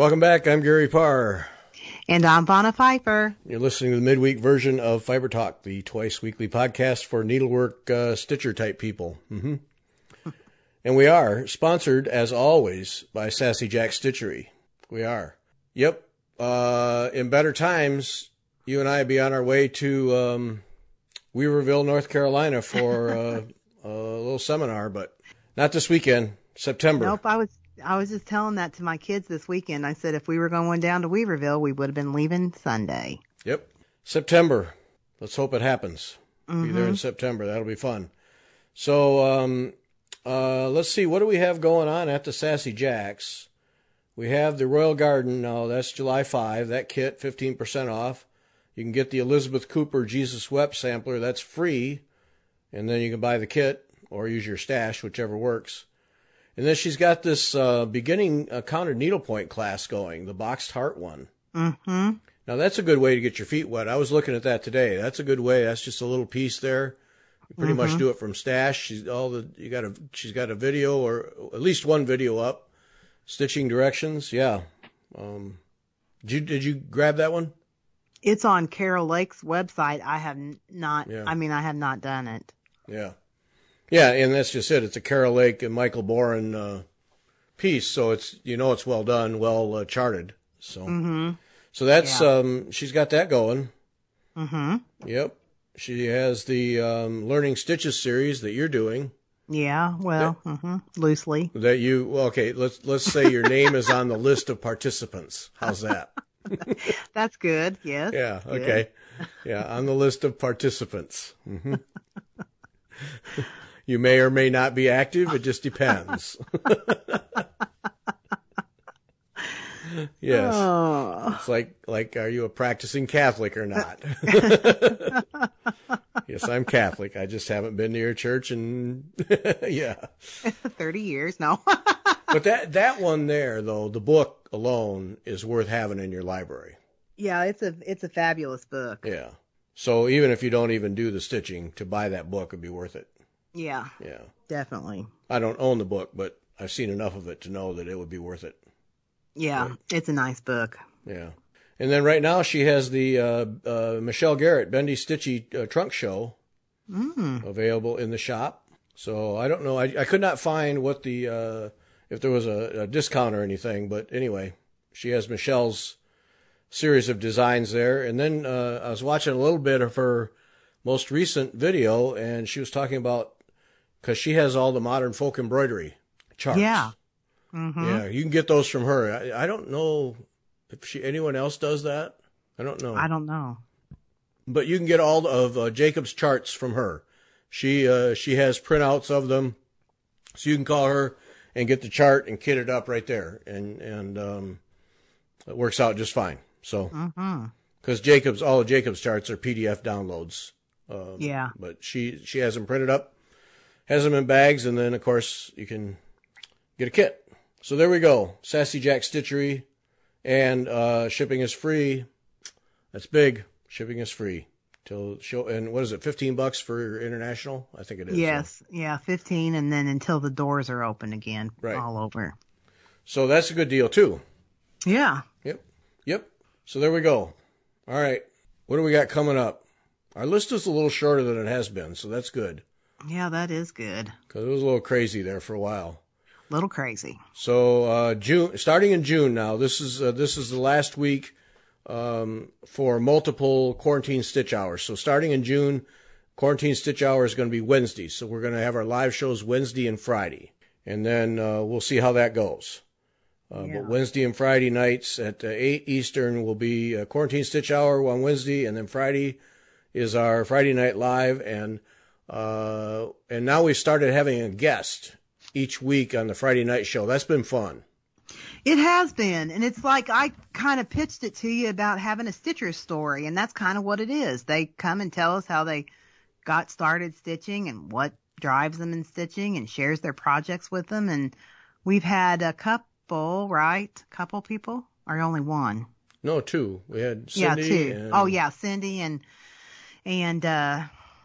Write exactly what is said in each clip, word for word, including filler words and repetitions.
Welcome back. I'm Gary Parr. And I'm Vonna Pfeiffer. You're listening to the midweek version of Fiber Talk, the twice weekly podcast for needlework uh, stitcher type people. Mm-hmm. And we are sponsored, as always, by Sassy Jack Stitchery. We are. Yep. Uh, in better times, you and I be on our way to um, Weaverville, North Carolina for uh, a little seminar, but not this weekend, September. Nope, I was I was just telling that to my kids this weekend. I said if we were going down to Weaverville, we would have been leaving Sunday. Yep. September. Let's hope it happens. Mm-hmm. Be there in September. That'll be fun. So, um, uh, let's see. What do we have going on at the Sassy Jacks? We have the Royal Garden. Now, that's July fifth. That kit, fifteen percent off. You can get the Elizabeth Cooper Jesus Wept sampler. That's free. And then you can buy the kit or use your stash, whichever works. And then she's got this uh, beginning uh, counted needlepoint class going, the boxed heart one. Mm-hmm. Now, that's a good way to get your feet wet. I was looking at that today. That's a good way. That's just a little piece there. You pretty mm-hmm. much do it from stash. She's all the you got a she's got a video or at least one video up, stitching directions. Yeah. Um, did you did you grab that one? It's on Carol Lake's website. I have not. Yeah. I mean, I have not done it. Yeah. Yeah, and that's just it. It's a Carol Lake and Michael Boren uh, piece, so it's you know it's well done, well uh, charted. So, mm-hmm. so that's yeah. um, she's got that going. Mm-hmm. Yep. She has the um, Learning Stitches series that you're doing. Yeah, well, that, mm-hmm. loosely. That you well, okay? Let's let's say your name is on the list of participants. How's that? That's good. Yes. Yeah. Good. Okay. Yeah, on the list of participants. Mm-hmm. You may or may not be active. It just depends. Yes. Oh. It's like, like, are you a practicing Catholic or not? Yes, I'm Catholic. I just haven't been to your church in, yeah. thirty years, no. But that, that one there, though, the book alone is worth having in your library. Yeah, it's a, it's a fabulous book. Yeah. So even if you don't even do the stitching, to buy that book would be worth it. Yeah. Yeah. Definitely. I don't own the book, but I've seen enough of it to know that it would be worth it. Yeah, right? It's a nice book. Yeah. And then right now she has the uh, uh, Michelle Garrett Bendy Stitchy uh, Trunk Show mm. available in the shop. So I don't know. I, I could not find what the, uh, if there was a, a discount or anything, but anyway, she has Michelle's series of designs there. And then uh, I was watching a little bit of her most recent video, and she was talking about, because she has all the modern folk embroidery charts. Yeah. Mm-hmm. Yeah, you can get those from her. I, I don't know if she anyone else does that. I don't know. I don't know. But you can get all of uh, Jacob's charts from her. She uh, she has printouts of them, so you can call her and get the chart and kit it up right there, and and um, it works out just fine. So, because mm-hmm. Jacob's all of Jacob's charts are P D F downloads. Um, yeah. But she she has them printed up, has them in bags, and then of course you can get a kit. So there we go. Sassy Jack Stitchery, and uh, shipping is free. That's big. Shipping is free till show. And what is it? Fifteen bucks for international? I think it is. Yes, so. Yeah, fifteen, and then until the doors are open again, right. all over. So that's a good deal too. Yeah. Yep. Yep. So there we go. All right. What do we got coming up? Our list is a little shorter than it has been, so that's good. Yeah, that is good. Because it was a little crazy there for a while. Little crazy. So uh, June, starting in June now. This is uh, this is the last week um, for multiple quarantine stitch hours. So starting in June, quarantine stitch hour is going to be Wednesday. So we're going to have our live shows Wednesday and Friday, and then uh, we'll see how that goes. Uh, yeah. But Wednesday and Friday nights at uh, eight Eastern will be a quarantine stitch hour on Wednesday, and then Friday is our Friday night live, and uh, and now we've started having a guest each week on the Friday night show. That's been fun. It has been. And it's like I kind of pitched it to you about having a stitcher story. And that's kind of what it is. They come and tell us how they got started stitching and what drives them in stitching and shares their projects with them. And we've had a couple, right? Couple people? Or only one? No, two. We had Cindy. Yeah, two. And... Oh, yeah. Cindy and, and, uh,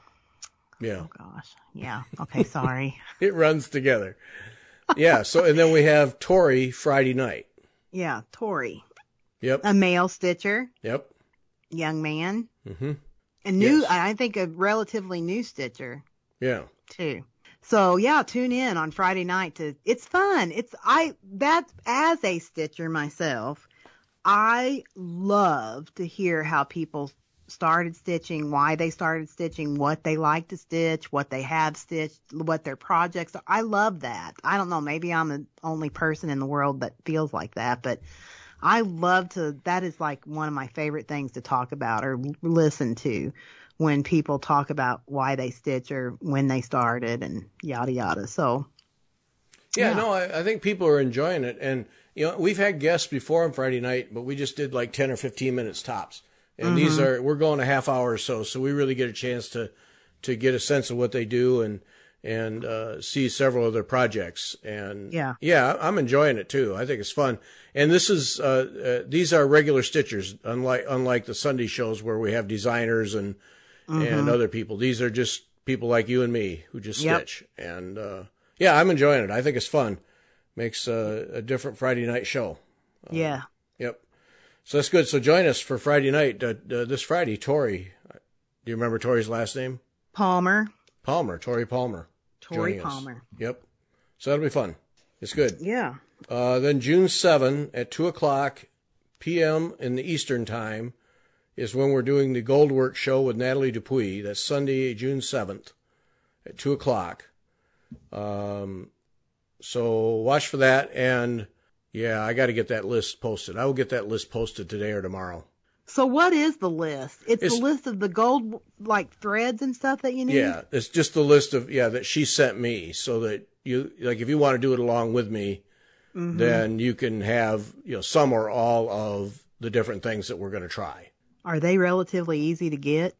yeah. Oh, gosh. Yeah. Okay. Sorry. It runs together. Yeah. So, and then we have Tori Friday night. Yeah, Tori. Yep. A male stitcher. Yep. Young man. Mm-hmm. A new, Yes. I think a relatively new stitcher. Yeah. Too. So yeah, tune in on Friday night to, it's fun. It's, I, that, as a stitcher myself, I love to hear how people started stitching, why they started stitching, what they like to stitch, what they have stitched, what their projects are. I love that. I don't know, maybe I'm the only person in the world that feels like that, but I love to, that is like one of my favorite things to talk about or listen to when people talk about why they stitch or when they started and yada yada. So Yeah, yeah. no, I, I think people are enjoying it. And, you know, we've had guests before on Friday night, but we just did like ten or fifteen minutes tops. And mm-hmm. these are, we're going a half hour or so. So we really get a chance to, to get a sense of what they do and, and, uh, see several of their projects. And yeah, yeah, I'm enjoying it too. I think it's fun. And this is, uh, uh these are regular stitchers, unlike, unlike the Sunday shows where we have designers and, mm-hmm. and other people. These are just people like you and me who just yep. stitch. And, uh, yeah, I'm enjoying it. I think it's fun. Makes uh, a different Friday night show. Uh, yeah. Yep. So that's good. So join us for Friday night. Uh, uh, this Friday, Tori. Do you remember Tori's last name? Palmer. Palmer. Tori Palmer. Tori Palmer. Us. Yep. So that'll be fun. It's good. Yeah. Uh, then June seventh at two o'clock p.m. in the Eastern Time is when we're doing the Goldwork show with Natalie Dupuy. That's Sunday, June seventh at two o'clock. Um, so watch for that. And yeah, I got to get that list posted. I will get that list posted today or tomorrow. So what is the list? It's, It's the list of the gold, like threads and stuff that you need? Yeah, it's just the list of, yeah, that she sent me so that you, like, if you want to do it along with me, mm-hmm. then you can have, you know, some or all of the different things that we're going to try. Are they relatively easy to get?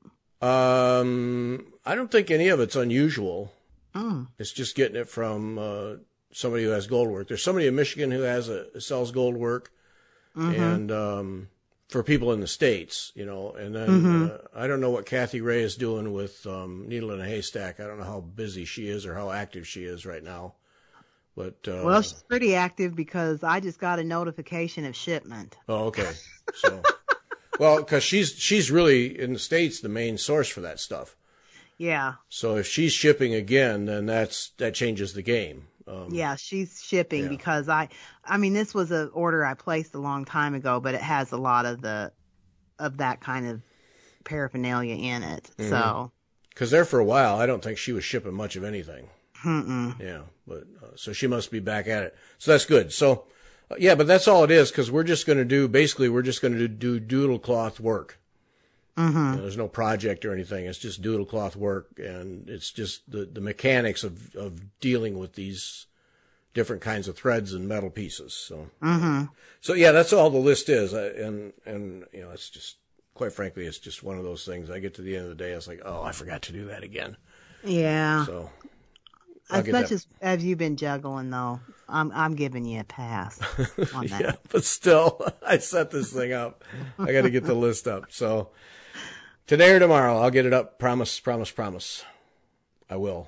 Um, I don't think any of it's unusual. Mm. It's just getting it from uh, somebody who has Goldwork. There's somebody in Michigan who has a sells Goldwork, mm-hmm. and um, for people in the States, you know. And then mm-hmm. uh, I don't know what Kathy Ray is doing with um, Needle in a Haystack. I don't know how busy she is or how active she is right now. But uh, well, she's pretty active because I just got a notification of shipment. Oh, okay. So, well, because she's she's really in the States the main source for that stuff. Yeah. So if she's shipping again, then that's that changes the game. Um, yeah, she's shipping yeah. because I, I mean, this was an order I placed a long time ago, but it has a lot of the, of that kind of paraphernalia in it. Mm-hmm. So. Because there for a while, I don't think she was shipping much of anything. Mm-mm. Yeah, but uh, so she must be back at it. So that's good. So, uh, yeah, but that's all it is because we're just going to do basically we're just going to do doodle cloth work. Mm-hmm. You know, there's no project or anything. It's just doodle cloth work, and it's just the, the mechanics of, of dealing with these different kinds of threads and metal pieces. So, mm-hmm. so yeah, that's all the list is. I, and and you know, it's just quite frankly, it's just one of those things. I get to the end of the day, I was like, oh, I forgot to do that again. Yeah. So, I'll as much as as you've been juggling, though, I'm I'm giving you a pass on that. Yeah, but still, I set this thing up. I got to get the list up. So. Today or tomorrow, I'll get it up. Promise, promise, promise. I will.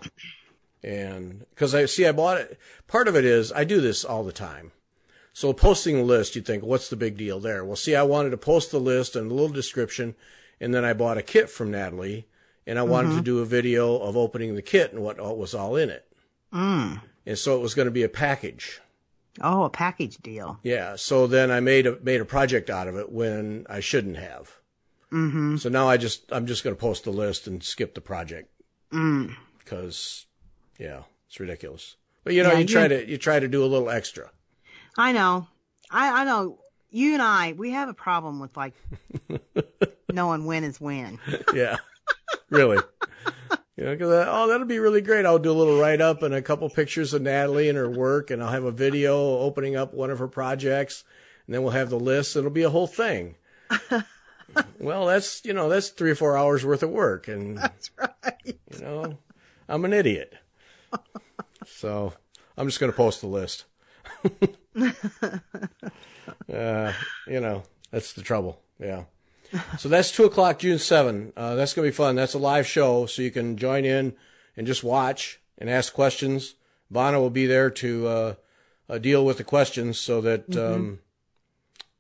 And because I see, I bought it. Part of it is I do this all the time. So posting a list, you think, what's the big deal there? Well, see, I wanted to post the list and a little description, and then I bought a kit from Natalie, and I wanted mm-hmm. to do a video of opening the kit and what was all in it. Mm. And so it was going to be a package. Oh, a package deal. Yeah. So then I made a made a project out of it when I shouldn't have. Mm-hmm. So now I just, I'm just going to post the list and skip the project. Mm. Because, yeah, it's ridiculous. But you know, yeah, you try to, you try to do a little extra. I know. I, I know. You and I, we have a problem with like knowing when is when. Yeah. Really. You know, cause I, oh, that'll be really great. I'll do a little write up and a couple pictures of Natalie and her work, and I'll have a video opening up one of her projects, and then we'll have the list. It'll be a whole thing. Well, that's, you know, that's three or four hours worth of work. And that's right. You know, I'm an idiot. So I'm just going to post the list. uh, you know, that's the trouble. Yeah. So that's two o'clock, June seventh. Uh, that's going to be fun. That's a live show. So you can join in and just watch and ask questions. Vanna will be there to, uh, uh deal with the questions so that, mm-hmm. um,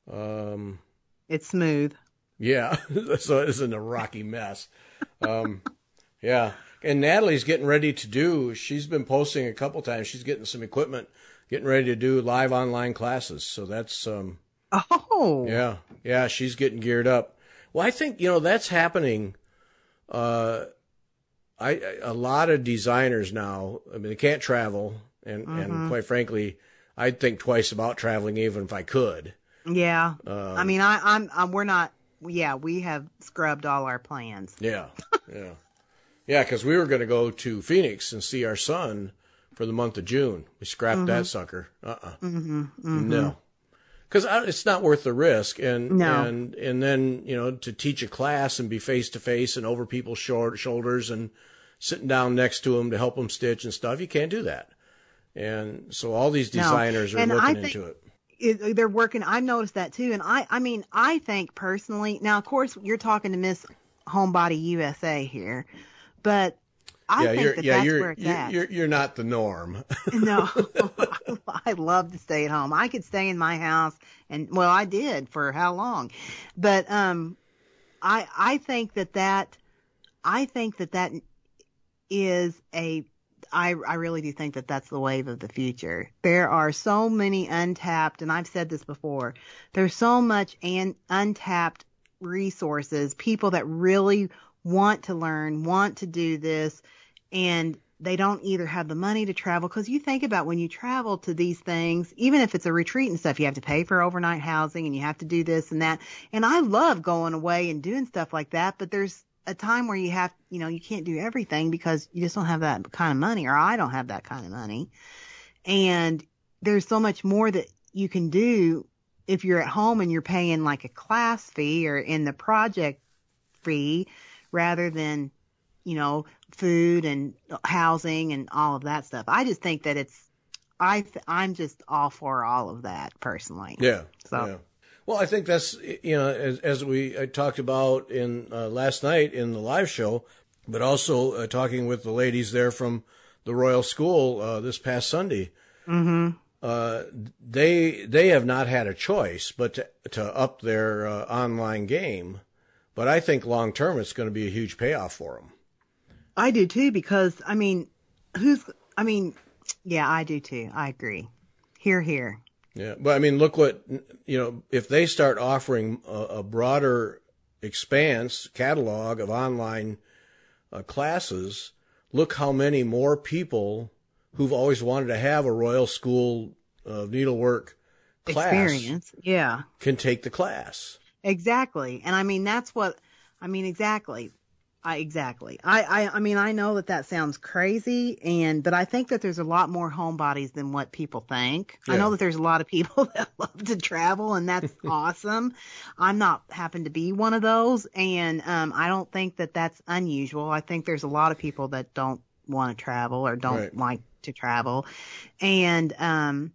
Um, it's smooth. Yeah, so it isn't a rocky mess. Um, yeah, and Natalie's getting ready to do. She's been posting a couple times. She's getting some equipment, getting ready to do live online classes. So that's um, oh yeah, yeah. She's getting geared up. Well, I think you know that's happening. Uh, I a lot of designers now. I mean, they can't travel, and mm-hmm. and quite frankly, I'd think twice about traveling even if I could. Yeah, um, I mean, I, I'm, I'm we're not. Yeah, we have scrubbed all our plans. Yeah, yeah, yeah. Because we were going to go to Phoenix and see our son for the month of June. We scrapped mm-hmm. that sucker. Uh uh-uh. uh. Mm-hmm. Mm-hmm. No, because it's not worth the risk. And no. and and then you know to teach a class and be face to face and over people's short shoulders and sitting down next to them to help them stitch and stuff. You can't do that. And so all these designers no. are and looking I think- into it. They're working. I've noticed that too. And I, I mean, I think personally, now, of course, you're talking to Miss Homebody U S A here, but I yeah, think you're, that yeah, that's you're, where it's you're, at. You're, you're not the norm. No, I love to stay at home. I could stay in my house and, well, I did for how long, but, um, I, I think that that, I think that that is a, I, I really do think that that's the wave of the future. There are so many untapped, and I've said this before, there's so much an, untapped resources, people that really want to learn, want to do this, and they don't either have the money to travel. Because you think about when you travel to these things, even if it's a retreat and stuff, you have to pay for overnight housing and you have to do this and that. And I love going away and doing stuff like that, but there's a time where you have, you know, you can't do everything because you just don't have that kind of money, or I don't have that kind of money. And there's so much more that you can do if you're at home and you're paying like a class fee or in the project fee rather than, you know, food and housing and all of that stuff. I just think that it's, I, th- I'm just all for all of that personally. Yeah. So. Yeah. Well, I think that's, you know, as, as we I talked about in uh, last night in the live show, but also uh, talking with the ladies there from the Royal School uh, this past Sunday. Mm-hmm. Uh, they they have not had a choice but to, to up their uh, online game. But I think long term it's going to be a huge payoff for them. I do too, because, I mean, who's, I mean, yeah, I do too. I agree. Hear, hear. Yeah, but I mean, look what, you know, if they start offering a, a broader expanse catalog of online uh, classes, look how many more people who've always wanted to have a Royal School of Needlework class experience, yeah, can take the class. Exactly. And I mean, that's what, I mean, exactly. I, exactly. I, I, I mean, I know that that sounds crazy, and, but I think that there's a lot more homebodies than what people think. Yeah. I know that there's a lot of people that love to travel, and that's awesome. I'm not happen to be one of those. And, um, I don't think that that's unusual. I think there's a lot of people that don't want to travel or don't right. like to travel. And, um,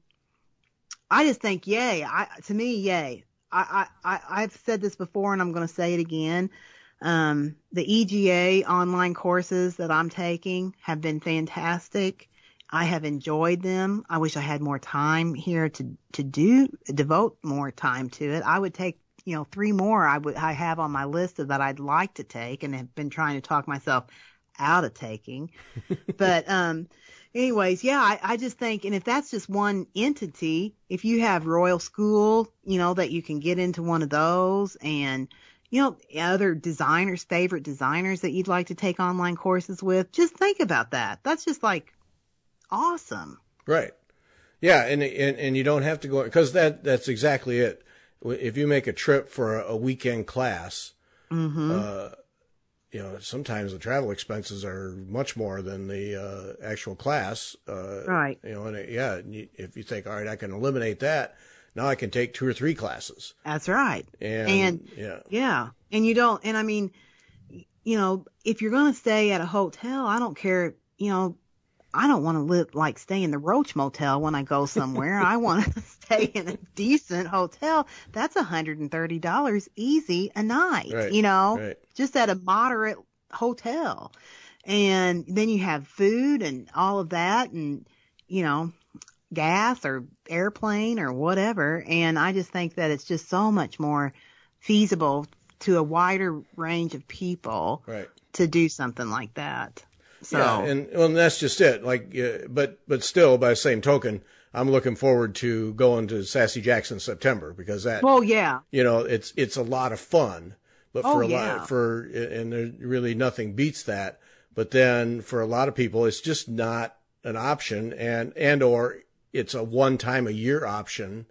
I just think, yay. I, to me, yay. I, I, I've said this before and I'm going to say it again. Um, the E G A online courses that I'm taking have been fantastic. I have enjoyed them. I wish I had more time here to, to do, devote more time to it. I would take, you know, three more I would, I have on my list that I'd like to take and have been trying to talk myself out of taking. But, um, anyways, yeah, I, I just think, and if that's just one entity, if you have Royal School, you know, that you can get into one of those, and, you know, other designers, favorite designers that you'd like to take online courses with, just think about that. That's just like awesome. Right. Yeah. And, and, and you don't have to go, because that, that's exactly it. If you make a trip for a weekend class, mm-hmm. uh, you know, sometimes the travel expenses are much more than the uh, actual class. Uh, right. You know, and it, yeah, if you think, all right, I can eliminate that, now I can take two or three classes. That's right. And, and yeah. Yeah. And you don't, and I mean, you know, if you're going to stay at a hotel, I don't care, you know, I don't want to live, like stay in the Roach Motel when I go somewhere. I want to stay in a decent hotel. That's one hundred thirty dollars easy a night, right. you know, right. just at a moderate hotel. And then you have food and all of that. And, you know, gas or airplane or whatever. And I just think that it's just so much more feasible to a wider range of people right. to do something like that. So. Yeah, and well, and that's just it. Like, uh, but but still, by the same token, I'm looking forward to going to Sassy Jacks in September because that. Oh yeah. You know, it's it's a lot of fun, but oh, for a yeah. lot for and there really nothing beats that. But then for a lot of people, it's just not an option, and and or it's a one time a year option,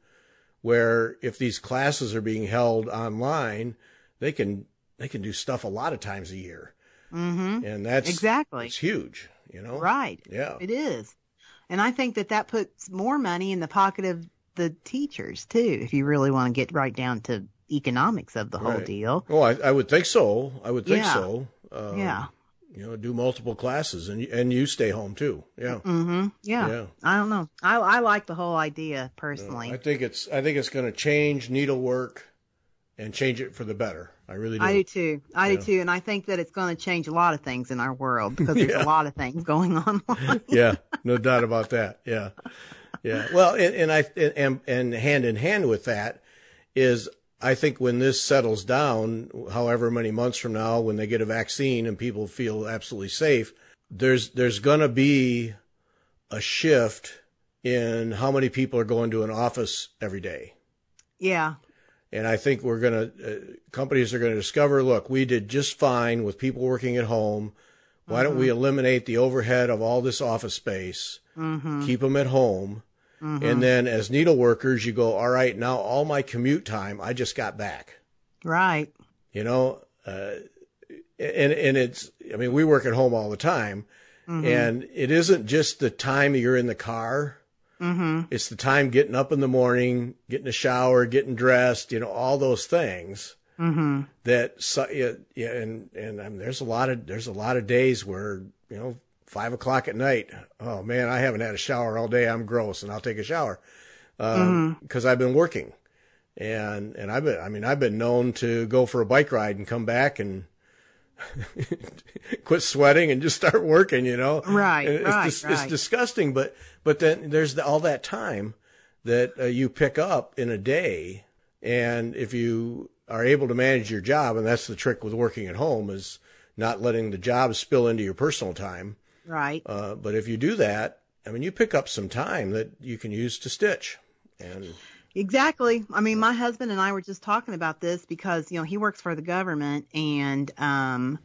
where if these classes are being held online, they can they can do stuff a lot of times a year. Mm-hmm. And that's exactly it's huge, you know? Right. Yeah. It is. And I think that that puts more money in the pocket of the teachers too, if you really want to get right down to economics of the whole right. deal. Oh, I, I would think so. I would think yeah. so. Um, yeah. You know, do multiple classes and and you stay home too. Yeah. Mm-hmm. Yeah. yeah. I don't know. I I like the whole idea personally. No, I think it's I think it's going to change needlework and change it for the better. I really do. I do too. I yeah. do too. And I think that it's going to change a lot of things in our world because there's yeah. a lot of things going on. yeah, no doubt about that. Yeah. Yeah. Well, and, and I, and, and hand in hand with that is I think when this settles down, however many months from now, when they get a vaccine and people feel absolutely safe, there's, there's going to be a shift in how many people are going to an office every day. Yeah. And I think we're going to, uh, companies are going to discover, look, we did just fine with people working at home. Why mm-hmm. don't we eliminate the overhead of all this office space, mm-hmm. keep them at home. Mm-hmm. And then as needle workers, you go, all right, now all my commute time, I just got back. Right. You know, uh, and, and it's, I mean, we work at home all the time mm-hmm. and it isn't just the time you're in the car. Mm-hmm. It's the time getting up in the morning, getting a shower, getting dressed, you know, all those things mm-hmm. that, yeah, yeah, and, and I mean, there's a lot of, there's a lot of days where, you know, five o'clock at night, oh man, I haven't had a shower all day. I'm gross and I'll take a shower. Um, mm-hmm. cause I've been working and, and I've been, I mean, I've been known to go for a bike ride and come back and quit sweating and just start working, you know? Right, it's, right, dis- right. It's disgusting, but, but then there's the, all that time that uh, you pick up in a day. And if you are able to manage your job, and that's the trick with working at home is not letting the job spill into your personal time. Right. Uh, but if you do that, I mean, you pick up some time that you can use to stitch. And exactly. I mean, my husband and I were just talking about this because, you know, he works for the government and, um,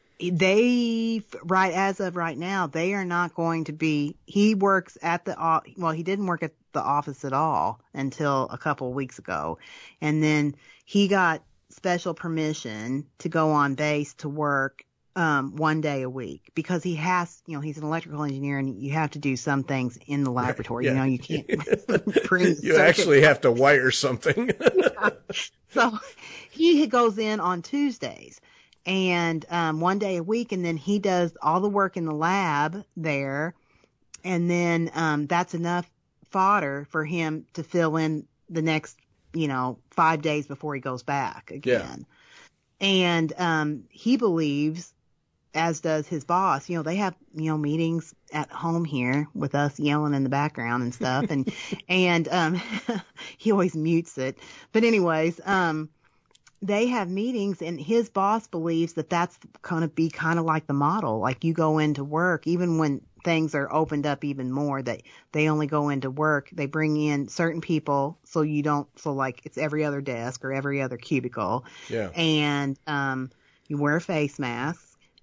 they, right as of right now, they are not going to be, he works at the, well, he didn't work at the office at all until a couple of weeks ago. And then he got special permission to go on base to work um, one day a week because he has, you know, he's an electrical engineer and you have to do some things in the laboratory. Yeah. You know, you can't bring you actually have to wire something. yeah. So he goes in on Tuesdays and um, one day a week, and then he does all the work in the lab there. And then um, that's enough fodder for him to fill in the next, you know, five days before he goes back again. Yeah. And um, he believes, as does his boss, you know, they have, you know, meetings at home here with us yelling in the background and stuff. And, and, um, he always mutes it. But anyways, um, they have meetings and his boss believes that that's going to be kind of like the model. Like you go into work, even when things are opened up even more, that they only go into work. They bring in certain people. So you don't, so like it's every other desk or every other cubicle. Yeah. And, um, you wear a face mask.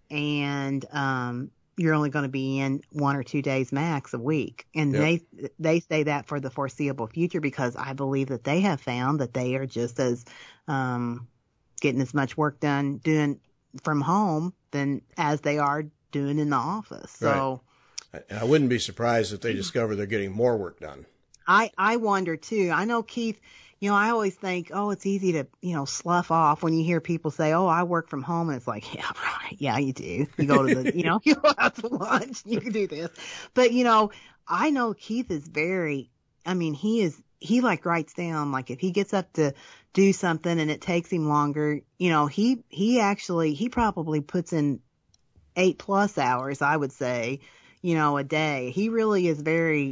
And um, you're only going to be in one or two days max a week. And yep. they they say that for the foreseeable future because I believe that they have found that they are just as um, getting as much work done doing from home than as they are doing in the office. So right. I, I wouldn't be surprised if they discover they're getting more work done. I, I wonder too. I know, Keith, you know, I always think, oh, it's easy to, you know, slough off when you hear people say, oh, I work from home. And it's like, yeah, right. Yeah, you do. You go to the, you know, you go out to lunch, you can do this. But, you know, I know Keith is very, I mean, he is, he like writes down, like if he gets up to do something and it takes him longer, you know, he, he actually, he probably puts in eight plus hours, I would say, you know, a day. He really is very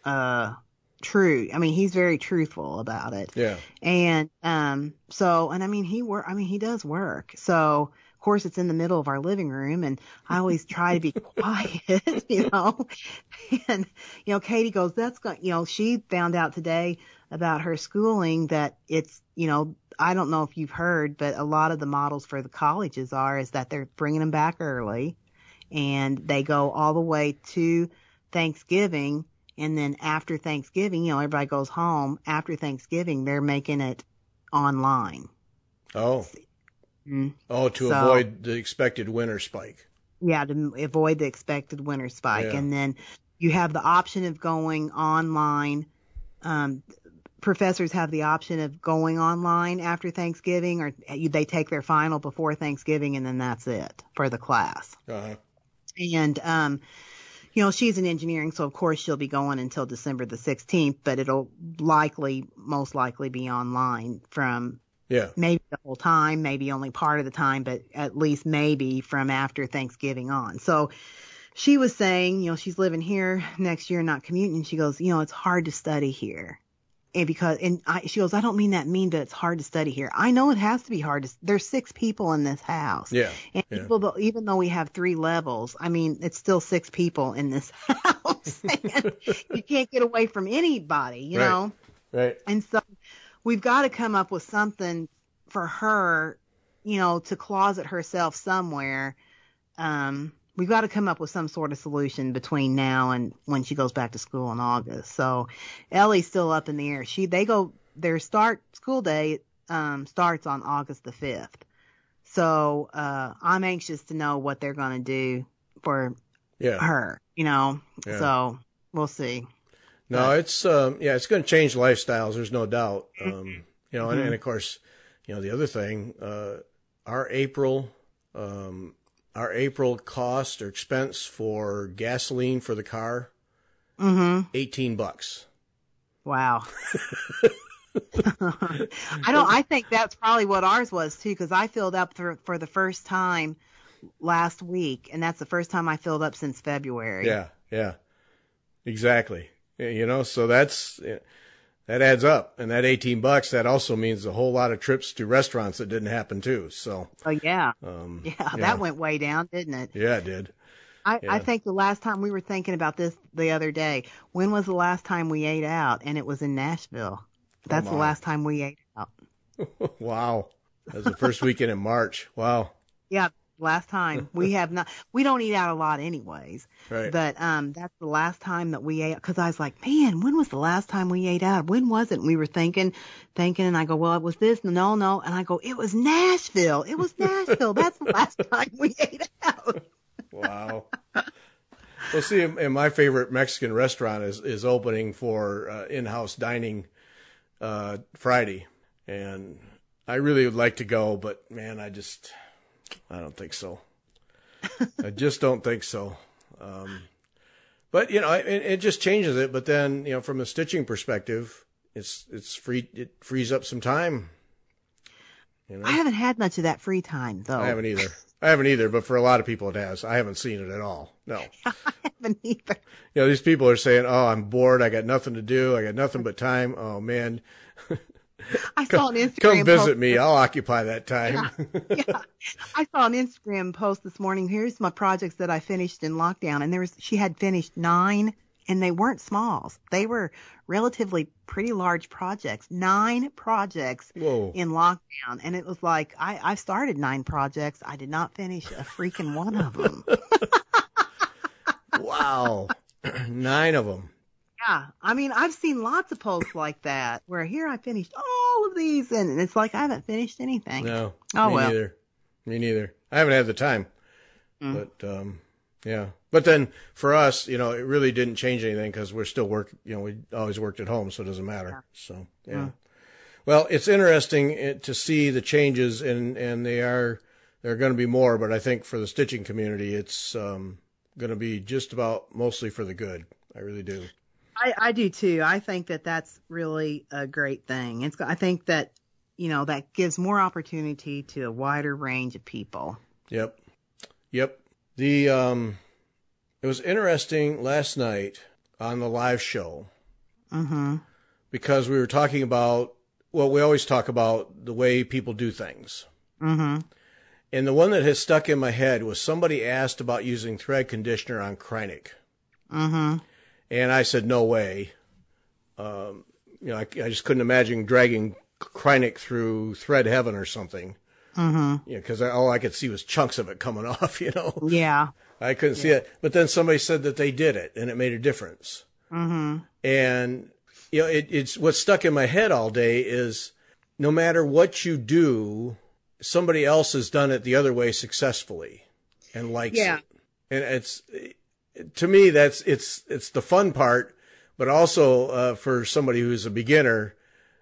uh, true. I mean, he's very truthful about it. Yeah. And, um, so, and I mean, he work, I mean, he does work. So, of course, it's in the middle of our living room, and I always try to be quiet, you know, and, you know, Katie goes, that's going, you know, she found out today about her schooling that it's, you know, I don't know if you've heard, but a lot of the models for the colleges are, is that they're bringing them back early, and they go all the way to Thanksgiving. And then after Thanksgiving, you know, everybody goes home. After Thanksgiving, they're making it online. Oh. Mm-hmm. Oh, to so, avoid the expected winter spike. Yeah, to avoid the expected winter spike. Yeah. And then you have the option of going online. Um, professors have the option of going online after Thanksgiving, or they take their final before Thanksgiving, and then that's it for the class. Uh-huh. And, um, you know, she's in engineering, so of course she'll be going until December the sixteenth, but it'll likely, most likely be online from yeah. maybe the whole time, maybe only part of the time, but at least maybe from after Thanksgiving on. So she was saying, you know, she's living here next year, not commuting. She goes, you know, it's hard to study here. And because, and I, she goes, I don't mean that mean, but it's hard to study here. I know it has to be hard to, there's six people in this house. Yeah. And yeah. people, even though we have three levels, I mean, it's still six people in this house. And you can't get away from anybody, you right. know? Right. And so we've got to come up with something for her, you know, to closet herself somewhere. Um, We've got to come up with some sort of solution between now and when she goes back to school in August. So Ellie's still up in the air. She, they go, their start school day, um, starts on August the fifth. So, uh, I'm anxious to know what they're going to do for yeah. her, you know, yeah. so we'll see. No, but, it's, um, yeah, it's going to change lifestyles. There's no doubt. Um, you know, mm-hmm. and, and of course, you know, the other thing, uh, our April, um, Our April cost or expense for gasoline for the car, mm-hmm. eighteen bucks. Wow. I don't. I think that's probably what ours was too, because I filled up for for the first time last week, and that's the first time I filled up since February. Yeah, yeah, exactly. You know, so that's. That adds up, and that eighteen bucks, that also means a whole lot of trips to restaurants that didn't happen too. So, oh yeah, um, yeah, yeah, that went way down, didn't it? Yeah, it did. I, yeah. I think the last time we were thinking about this the other day, when was the last time we ate out? And it was in Nashville. That's oh the last time we ate out. Wow, that was the first weekend in March. Wow. Yeah. Last time. We have not, we don't eat out a lot anyways, right. but, um, that's the last time that we ate, cause I was like, man, when was the last time we ate out? When was it? And we were thinking, thinking, and I go, well, it was this. No, no. And I go, it was Nashville. It was Nashville. That's the last time we ate out. Wow. Well, see, and my favorite Mexican restaurant is, is opening for uh, in-house dining, uh, Friday. And I really would like to go, but man, I just, I don't think so. I just don't think so. Um, but you know, it, it just changes it. But then, you know, from a stitching perspective, it's it's free. It frees up some time. You know? I haven't had much of that free time though. I haven't either. I haven't either. But for a lot of people, it has. I haven't seen it at all. No. I haven't either. You know, these people are saying, "Oh, I'm bored. I got nothing to do. I got nothing but time." Oh man. I saw an Instagram Come visit post. me. I'll occupy that time. Yeah, yeah. I saw an Instagram post this morning. Here's my projects that I finished in lockdown. And there was, she had finished nine, and they weren't smalls. They were relatively pretty large projects. Nine projects Whoa. In lockdown. And it was like, I, I started nine projects. I did not finish a freaking one of them. Wow. Nine of them. Yeah, I mean, I've seen lots of posts like that where here I finished all of these, and it's like I haven't finished anything. No, oh me well. neither. Me neither. I haven't had the time, mm. but um, yeah. But then for us, you know, it really didn't change anything because we're still work. You know, we always worked at home, so it doesn't matter. Yeah. So yeah. Mm. Well, it's interesting to see the changes, and and they are there are going to be more, but I think for the stitching community, it's um, going to be just about mostly for the good. I really do. I, I do too. I think that that's really a great thing. It's, I think that, you know, that gives more opportunity to a wider range of people. Yep. Yep. The, um, it was interesting last night. on the live show. Mm-hmm. Because we were talking about, well, we always talk about the way people do things. Mm-hmm. And the one that has stuck in my head was somebody asked about using thread conditioner on Kreinik. Mm-hmm. And I said, no way. Um, you know, I, I just couldn't imagine dragging Kreinik through thread heaven or something. Mm-hmm. Yeah, because all I could see was chunks of it coming off, you know. Yeah. I couldn't yeah. see it. But then somebody said that they did it, and it made a difference. Mm-hmm. And, you know, it, it's what's stuck in my head all day is no matter what you do, somebody else has done it the other way successfully and likes yeah. it. And it's, to me, that's, it's, it's the fun part, but also uh, for somebody who's a beginner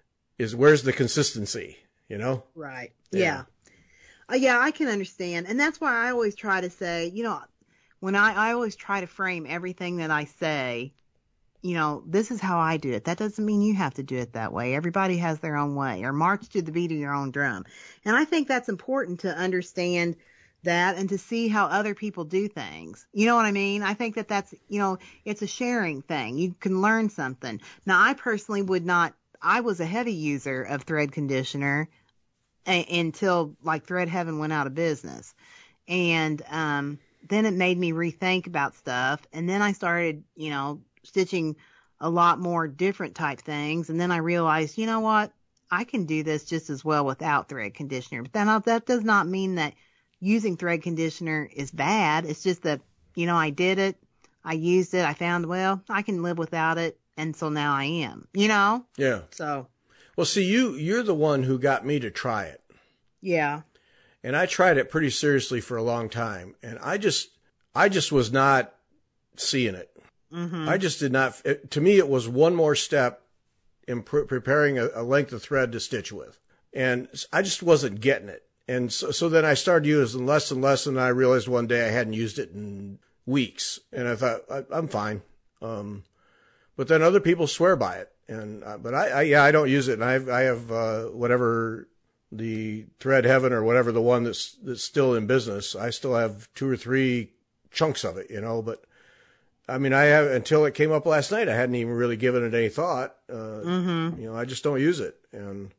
is where's the consistency, you know? Right. Yeah. Yeah. Uh, yeah, I can understand. And that's why I always try to say, you know, when I, I always try to frame everything that I say, you know, this is how I do it. That doesn't mean you have to do it that way. Everybody has their own way, or march to the beat of your own drum. And I think that's important to understand that and to see how other people do things. You know what I mean? I think that that's, you know, it's a sharing thing. You can learn something. Now, I personally would not, I was a heavy user of thread conditioner a, until like Thread Heaven went out of business. And, um, then it made me rethink about stuff. And then I started, you know, stitching a lot more different type things. And then I realized, you know what? I can do this just as well without thread conditioner. But then that does not mean that using thread conditioner is bad. It's just that, you know, I did it. I used it. I found, well, I can live without it. And so now I am, you know? Yeah. So. Well, see, you, you're the one who got me to try it. Yeah. And I tried it pretty seriously for a long time. And I just, I just was not seeing it. Mm-hmm. I just did not, it, to me, it was one more step in pre- preparing a, a length of thread to stitch with. And I just wasn't getting it. And so, so then I started using less and less, and I realized one day I hadn't used it in weeks. And I thought, I, I'm fine. Um, but then other people swear by it. And, uh, but I, I, yeah, I don't use it. And I have, I have, uh, whatever the Thread Heaven or whatever the one that's, that's still in business. I still have two or three chunks of it, you know, but I mean, I have, until it came up last night, I hadn't even really given it any thought. Uh, mm-hmm. You know, I just don't use it. And,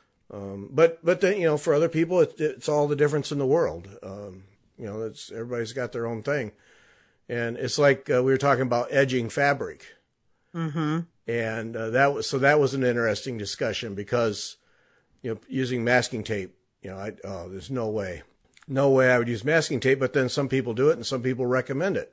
um, but, but then, you know, for other people, it, it's all the difference in the world. Um, you know, it's, everybody's got their own thing. And it's like, uh, we were talking about edging fabric. Mm-hmm. And, uh, that was, so that was an interesting discussion because, you know, using masking tape, you know, I, oh, there's no way, no way I would use masking tape, but then some people do it and some people recommend it.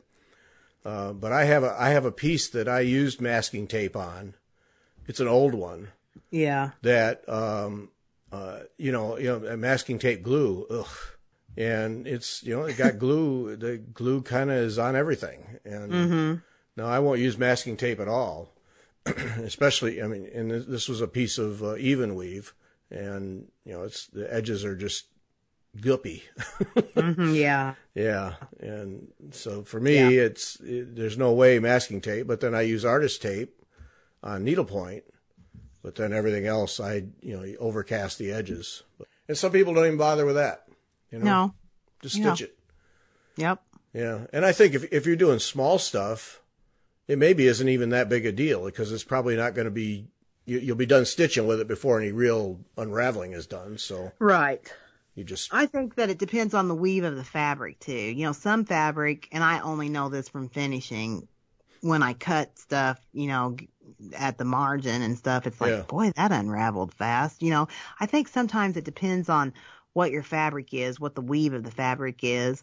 Uh, but I have a I have a piece that I used masking tape on. It's an old one. Yeah. That um uh you know you know masking tape glue. Ugh. And it's you know it got glue. The glue kind of is on everything. And mm-hmm. no, I won't use masking tape at all. Especially, I mean, and this was a piece of uh, even weave, and you know it's the edges are just guppy. mm-hmm, yeah. Yeah. And so for me, yeah. it's, it, there's no way masking tape, but then I use artist tape on needlepoint, but then everything else, I, you know, overcast the edges. And some people don't even bother with that. You know, no. Just stitch yeah. it. Yep. Yeah. And I think if, if you're doing small stuff, it maybe isn't even that big a deal because it's probably not going to be, you, you'll be done stitching with it before any real unraveling is done. So. Right. You just. I think that it depends on the weave of the fabric too. You know, some fabric, and I only know this from finishing, when I cut stuff, you know, at the margin and stuff, it's like, yeah. boy, that unraveled fast. You know, I think sometimes it depends on what your fabric is, what the weave of the fabric is,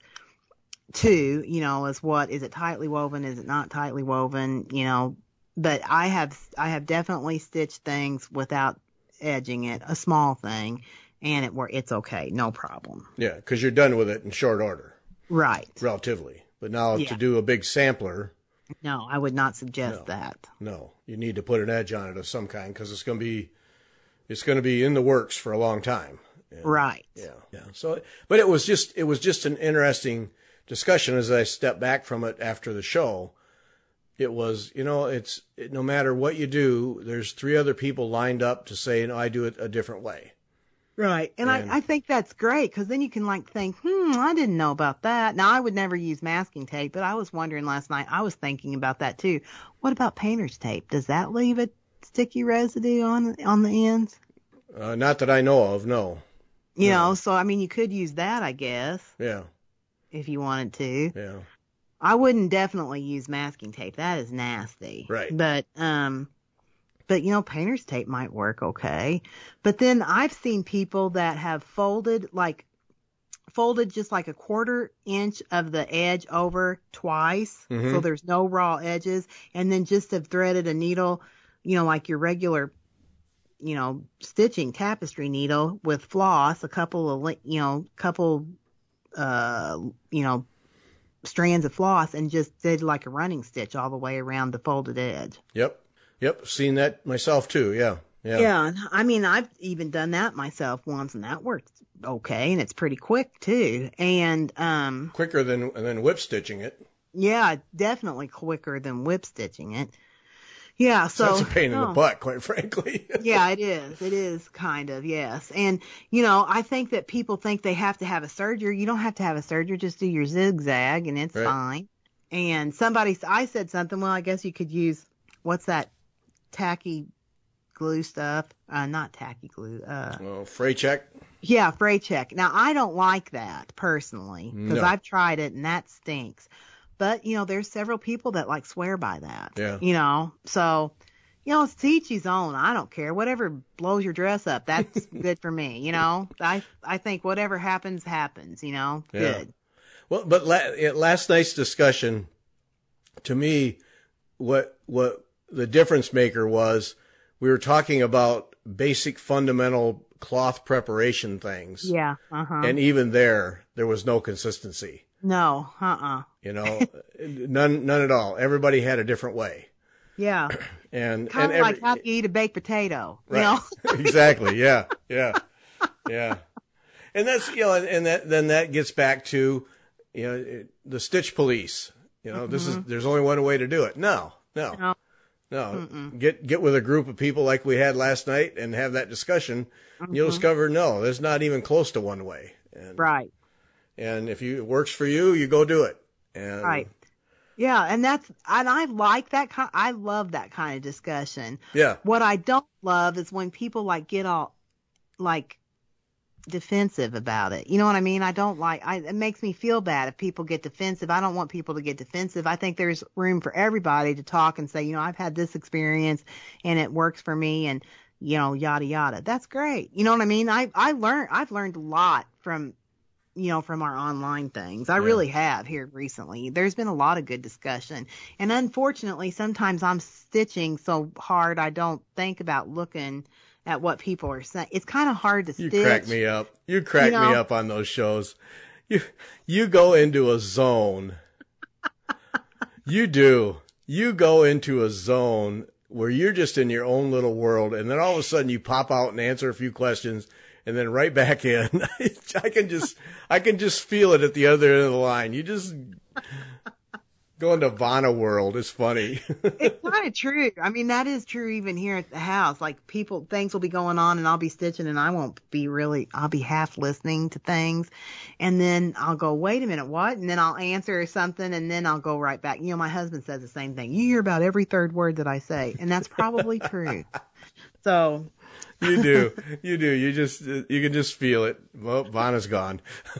too, you know, is what, is it tightly woven? Is it not tightly woven? You know, but I have, I have definitely stitched things without edging it, a small thing. And it were it's okay, no problem. Yeah, because you're done with it in short order. Right. Relatively. But now yeah. to do a big sampler. No, I would not suggest no, that. No, you need to put an edge on it of some kind because it's going to be, it's going to be in the works for a long time. And, right. Yeah. Yeah. So, but it was just, it was just an interesting discussion as I stepped back from it after the show. It was, you know, it's it, no matter what you do, there's three other people lined up to say, no, I do it a different way. Right. And, And- I, I think that's great because then you can like think, hmm, I didn't know about that. Now, I would never use masking tape, but I was wondering last night, I was thinking about that too. What about painter's tape? Does that leave a sticky residue on on the ends? Uh, not that I know of, no. You No. know, so I mean, you could use that, I guess, Yeah, if you wanted to. yeah. I wouldn't definitely use masking tape. That is nasty. Right. But, um, but you know, painter's tape might work okay. But then I've seen people that have folded, like, folded just like a quarter inch of the edge over twice. Mhm. So there's no raw edges. And then just have threaded a needle, you know, like your regular, you know, stitching tapestry needle with floss, a couple of, li- you know, couple, uh, you know, strands of floss and just did like a running stitch all the way around the folded edge. Yep, yep. Seen that myself too. Yeah, yeah. Yeah. I mean, I've even done that myself once and that worked okay. And it's pretty quick too. And, um, Quicker than than whip stitching it. yeah, definitely quicker than whip stitching it. Yeah. So That's a pain in the oh. butt, quite frankly. Yeah, it is. It is kind of, yes. And, you know, I think that people think they have to have a surgery. You don't have to have a surgery. Just do your zigzag and it's Right. fine. And somebody, I said something, well, I guess you could use, what's that tacky glue stuff? Uh, not tacky glue. Uh, Well, fray check. yeah, fray check. Now, I don't like that personally because No. I've tried it and that stinks. But, you know, there's several people that like swear by that. Yeah. You know, so, you know, it's to each his own. I don't care. Whatever blows your dress up, that's good for me. You know, I I think whatever happens, happens, you know, Yeah. good. Well, but la- at last night's discussion, to me, what what the difference maker was, we were talking about basic fundamental cloth preparation things. Yeah. Uh huh. And even there, there was no consistency. No. Uh uh You know, none none at all. Everybody had a different way. Yeah. And Kind and of like every- how you eat a baked potato. You Right. know? Exactly. Yeah. Yeah. Yeah. And that's, you know, and, and that, then that gets back to, you know, it, the stitch police, you know, this is, there's only one way to do it. No, no, No. no. Get, get with a group of people like we had last night and have that discussion. And you'll discover, no, there's not even close to one way. And, Right. and if you, it works for you, you go do it. And Right. Yeah, and that's and I like that kind. I love that kind of discussion. yeah, What I don't love is when people like get all like defensive about it. You know what I mean? I don't like. I, it makes me feel bad if people get defensive. I don't want people to get defensive. I think there's room for everybody to talk and say, you know, I've had this experience and it works for me, and you know, yada yada. That's great. You know what I mean? I I learned. I've learned a lot from. You know, from our online things. I Yeah. really have here recently. There's been a lot of good discussion. And unfortunately, sometimes I'm stitching so hard I don't think about looking at what people are saying. It's kind of hard to you stitch. crack me up. You crack You know? me up on those shows. You, you go into a zone. You do. You go into a zone where you're just in your own little world, and then all of a sudden you pop out and answer a few questions, and then right back in. I can just, I can just feel it at the other end of the line. You just go into Vanna world. It's funny. It's kind of true. I mean, that is true even here at the house. Like people, things will be going on and I'll be stitching and I won't be really, I'll be half listening to things. And then I'll go, wait a minute, what? And then I'll answer something and then I'll go right back. You know, my husband says the same thing. You hear about every third word that I say. And that's probably true. So. You do. You do. You just, you can just feel it. Well, Vanna's gone.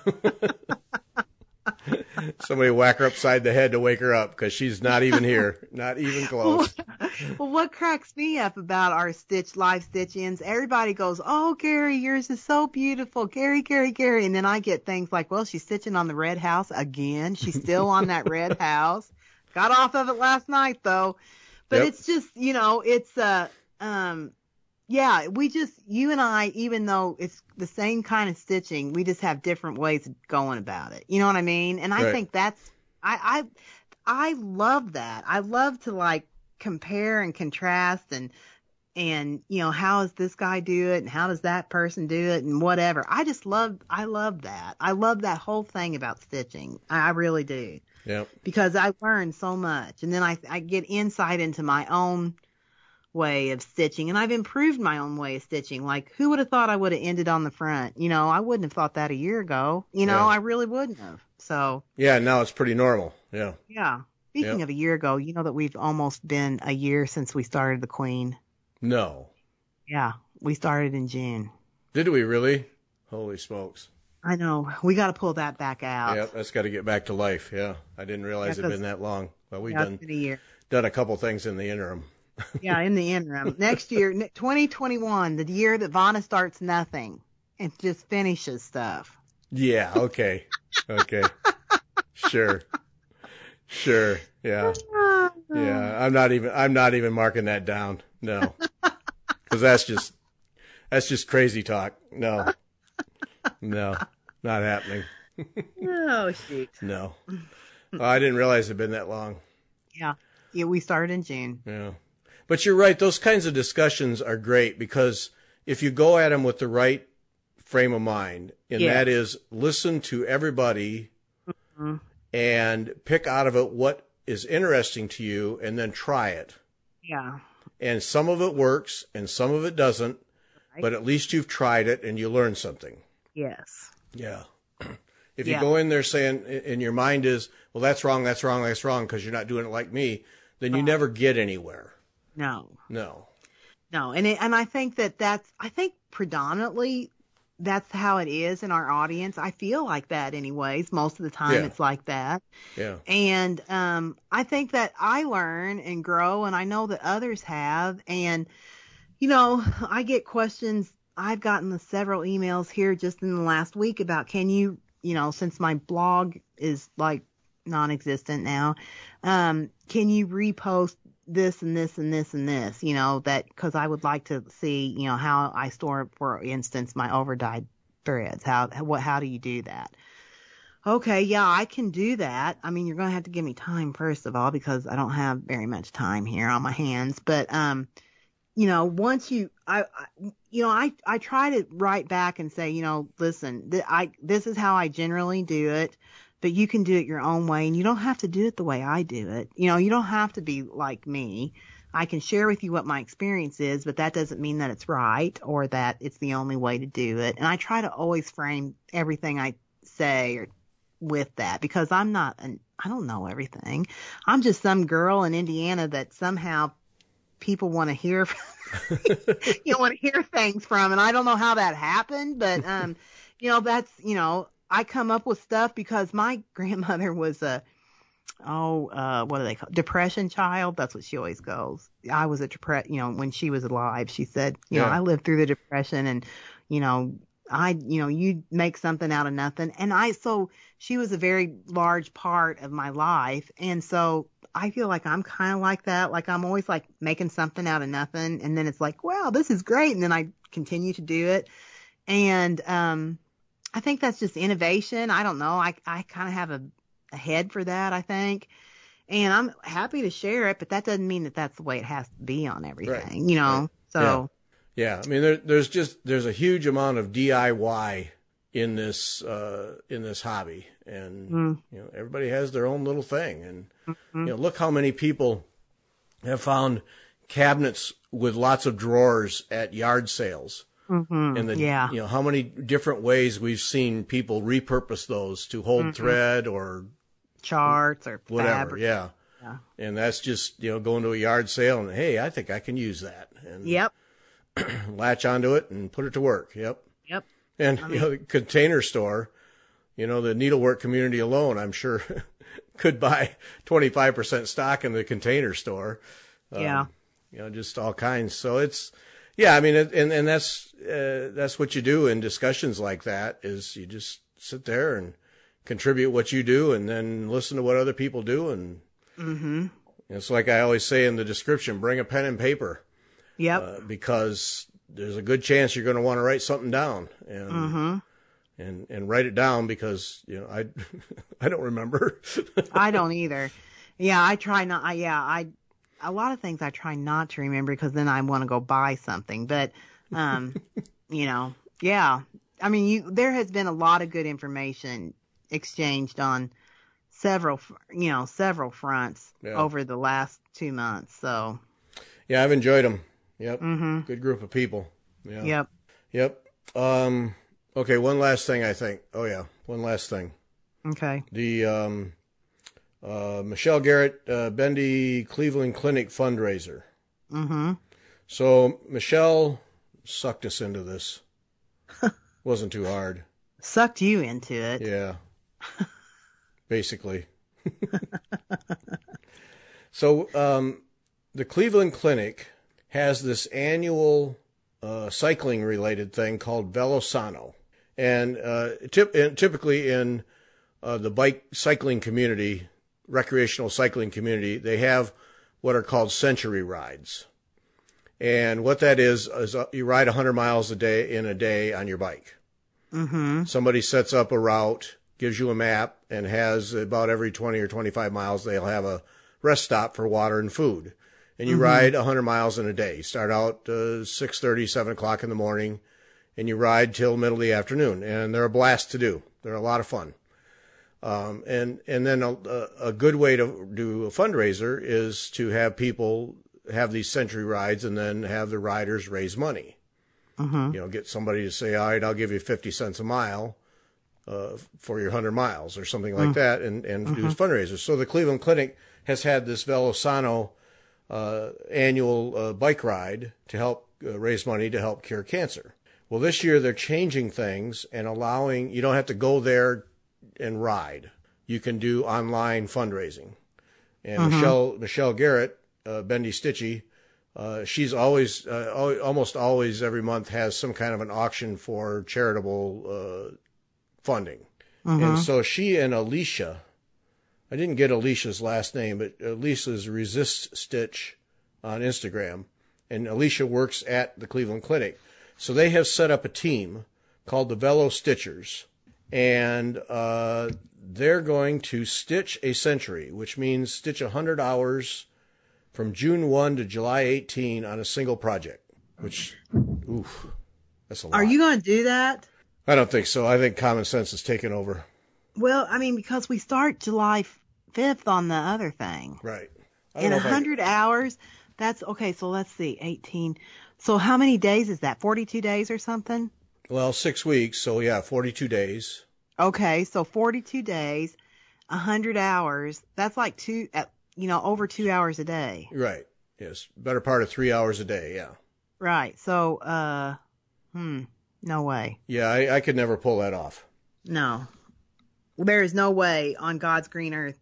Somebody whack her upside the head to wake her up because she's not even here. Not even close. Well, what cracks me up about our stitch live stitch-ins, everybody goes, oh, Gary, yours is so beautiful. Gary, Gary, Gary. And then I get things like, well, she's stitching on the red house again. She's still on that red house. Got off of it last night, though. But Yep. it's just, you know, it's, uh, um, yeah, we just, you and I, even though it's the same kind of stitching, we just have different ways of going about it. You know what I mean? And I Right. think that's, I, I, I love that. I love to like compare and contrast and, and, you know, how does this guy do it and how does that person do it and whatever. I just love, I love that. I love that whole thing about stitching. I, I really do. Yep. Because I learned so much. And then I, I get insight into my own way of stitching, and I've improved my own way of stitching. Like, who would have thought I would have ended on the front? You know, I wouldn't have thought that a year ago. You know, Yeah. I really wouldn't have. So Yeah, now it's pretty normal. Yeah. yeah. Speaking Yep. of a year ago, you know that we've almost been a year since we started the Queen. No. Yeah, we started in June. Did we really? Holy smokes. I know. We got to pull that back out. Yeah, that's got to get back to life. Yeah. I didn't realize Yeah, it'd been that long. Well, we've Yeah, done it's been a year. done a couple things in the interim. Yeah, in the interim. Next year, n- twenty twenty-one, the year that Vonna starts nothing and just finishes stuff. Yeah, okay. Okay. Sure. Sure. Yeah. Yeah. I'm not even I'm not even marking that down. No. Cuz that's just that's just crazy talk. No. No. Not happening. Oh, shoot. No. Oh, I didn't realize it'd been that long. Yeah. Yeah, we started in June. Yeah. But you're right, those kinds of discussions are great because if you go at them with the right frame of mind, and Yeah. that is listen to everybody Mm-hmm. and pick out of it what is interesting to you and then try it. Yeah. And some of it works and some of it doesn't, Right. but at least you've tried it and you learned something. Yes. Yeah. If you Yeah. go in there saying, and your mind is, well, that's wrong, that's wrong, that's wrong, because you're not doing it like me, then you Oh. never get anywhere. No. No. No. And it, and I think that that's, I think predominantly that's how it is in our audience. I feel like that anyways. Most of the time Yeah. it's like that. Yeah. And um, I think that I learn and grow, and I know that others have. And, you know, I get questions. I've gotten several emails here just in the last week about, can you, you know, since my blog is like non-existent now, um, can you repost this and this and this and this, you know, that because I would like to see, you know, how I store, for instance, my overdyed threads. How, what, how do you do that? Okay, yeah, I can do that. I mean, you're going to have to give me time, first of all, because I don't have very much time here on my hands. But, um, you know, once you, I, I you know, I, I try to write back and say, you know, listen, th- I, this is how I generally do it, but you can do it your own way, and you don't have to do it the way I do it. You know, you don't have to be like me. I can share with you what my experience is, but that doesn't mean that it's right or that it's the only way to do it. And I try to always frame everything I say or with that, because I'm not an, I don't know everything. I'm just some girl in Indiana that somehow people want to hear, you know, want to hear things from. And I don't know how that happened, but, um, you know, that's, you know, I come up with stuff because my grandmother was a, oh, uh, what do they call it? Depression child. That's what she always goes. I was a depression, you know, when she was alive, she said, you Yeah. know, I lived through the Depression, and, you know, I, you know, you make something out of nothing. And I, so she was a very large part of my life. And so I feel like I'm kind of like that. Like I'm always like making something out of nothing. And then it's like, wow, this is great. And then I continue to do it. And, um, I think that's just innovation. I don't know. I, I kind of have a, a head for that, I think. And I'm happy to share it, but that doesn't mean that that's the way it has to be on everything, Right. you know? Right. So. Yeah, I mean, there, there's just there's a huge amount of D I Y in this uh, in this hobby, and Mm. you know, everybody has their own little thing, and Mm-hmm. you know, look how many people have found cabinets with lots of drawers at yard sales, Mm-hmm. and the Yeah. you know how many different ways we've seen people repurpose those to hold Mm-hmm. thread or Charts or whatever. fabric. Yeah. Yeah. And that's just, you know, going to a yard sale and, hey, I think I can use that. And Yep. latch onto it and put it to work. Yep. Yep. And, you know, the Container Store, you know, the needlework community alone, I'm sure could buy twenty-five percent stock in the Container Store. Um, Yeah. You know, just all kinds. So it's, yeah, I mean, it, and, and that's, uh, that's what you do in discussions like that is you just sit there and contribute what you do and then listen to what other people do. And Mm-hmm. it's like I always say in the description, bring a pen and paper. Yep. Uh, because there's a good chance you're going to want to write something down and, Mm-hmm. and, and write it down because, you know, I, I don't remember. I don't either. Yeah, I try not. I, yeah, I. A lot of things I try not to remember because then I want to go buy something. But, um, you know, yeah. I mean, you. There has been a lot of good information exchanged on several, you know, several fronts Yeah. over the last two months. So. Yeah, I've enjoyed them. Yep. Mm-hmm. Good group of people. Yeah. Yep. Yep. Um, okay, one last thing, I think. Oh, yeah, one last thing. Okay. The um, uh, Michelle Garrett uh, Bendy Cleveland Clinic fundraiser. Mm-hmm. So Michelle sucked us into this. Wasn't too hard. Sucked you into it. Yeah. Basically. So um, the Cleveland Clinic has this annual uh, cycling-related thing called Velosano. And, uh, tip, and typically in uh, the bike cycling community, recreational cycling community, they have what are called century rides. And what that is, is uh, you ride one hundred miles a day in a day on your bike. Mm-hmm. Somebody sets up a route, gives you a map, and has about every twenty or twenty-five miles, they'll have a rest stop for water and food. And you mm-hmm. ride one hundred miles in a day. You start out uh, six thirty, seven o'clock in the morning, and you ride till middle of the afternoon. And they're a blast to do. They're a lot of fun. Um, and, and then a, a good way to do a fundraiser is to have people have these century rides and then have the riders raise money. Mm-hmm. You know, get somebody to say, all right, I'll give you fifty cents a mile uh, for your one hundred miles or something like mm-hmm. that, and, and mm-hmm. do this fundraiser. So the Cleveland Clinic has had this Velosano uh, annual uh, bike ride to help uh, raise money to help cure cancer. Well, this year they're changing things and allowing, you don't have to go there and ride. You can do online fundraising. And mm-hmm. Michelle Michelle Garrett, uh, Bendy Stitchy, uh, she's always, uh, al- almost always every month has some kind of an auction for charitable uh, funding. Mm-hmm. And so she and Alicia, I didn't get Alicia's last name, but Alicia's Resist Stitch on Instagram, and Alicia works at the Cleveland Clinic. So they have set up a team called the Velo Stitchers, and uh, they're going to stitch a century, which means stitch one hundred hours from June first to July eighteenth on a single project, which, oof, that's a lot. Are you going to do that? I don't think so. I think common sense is taking over. Well, I mean, because we start July fifth on the other thing. Right. In one hundred I... hours, that's, okay, so let's see, eighteen. So how many days is that? forty-two days or something? Well, six weeks, so yeah, forty-two days. Okay, so forty-two days, one hundred hours, that's like two, you know, over two hours a day. Right, yes. Better part of three hours a day, yeah. Right, so, uh, hmm, no way. Yeah, I, I could never pull that off. No. There is no way on God's green earth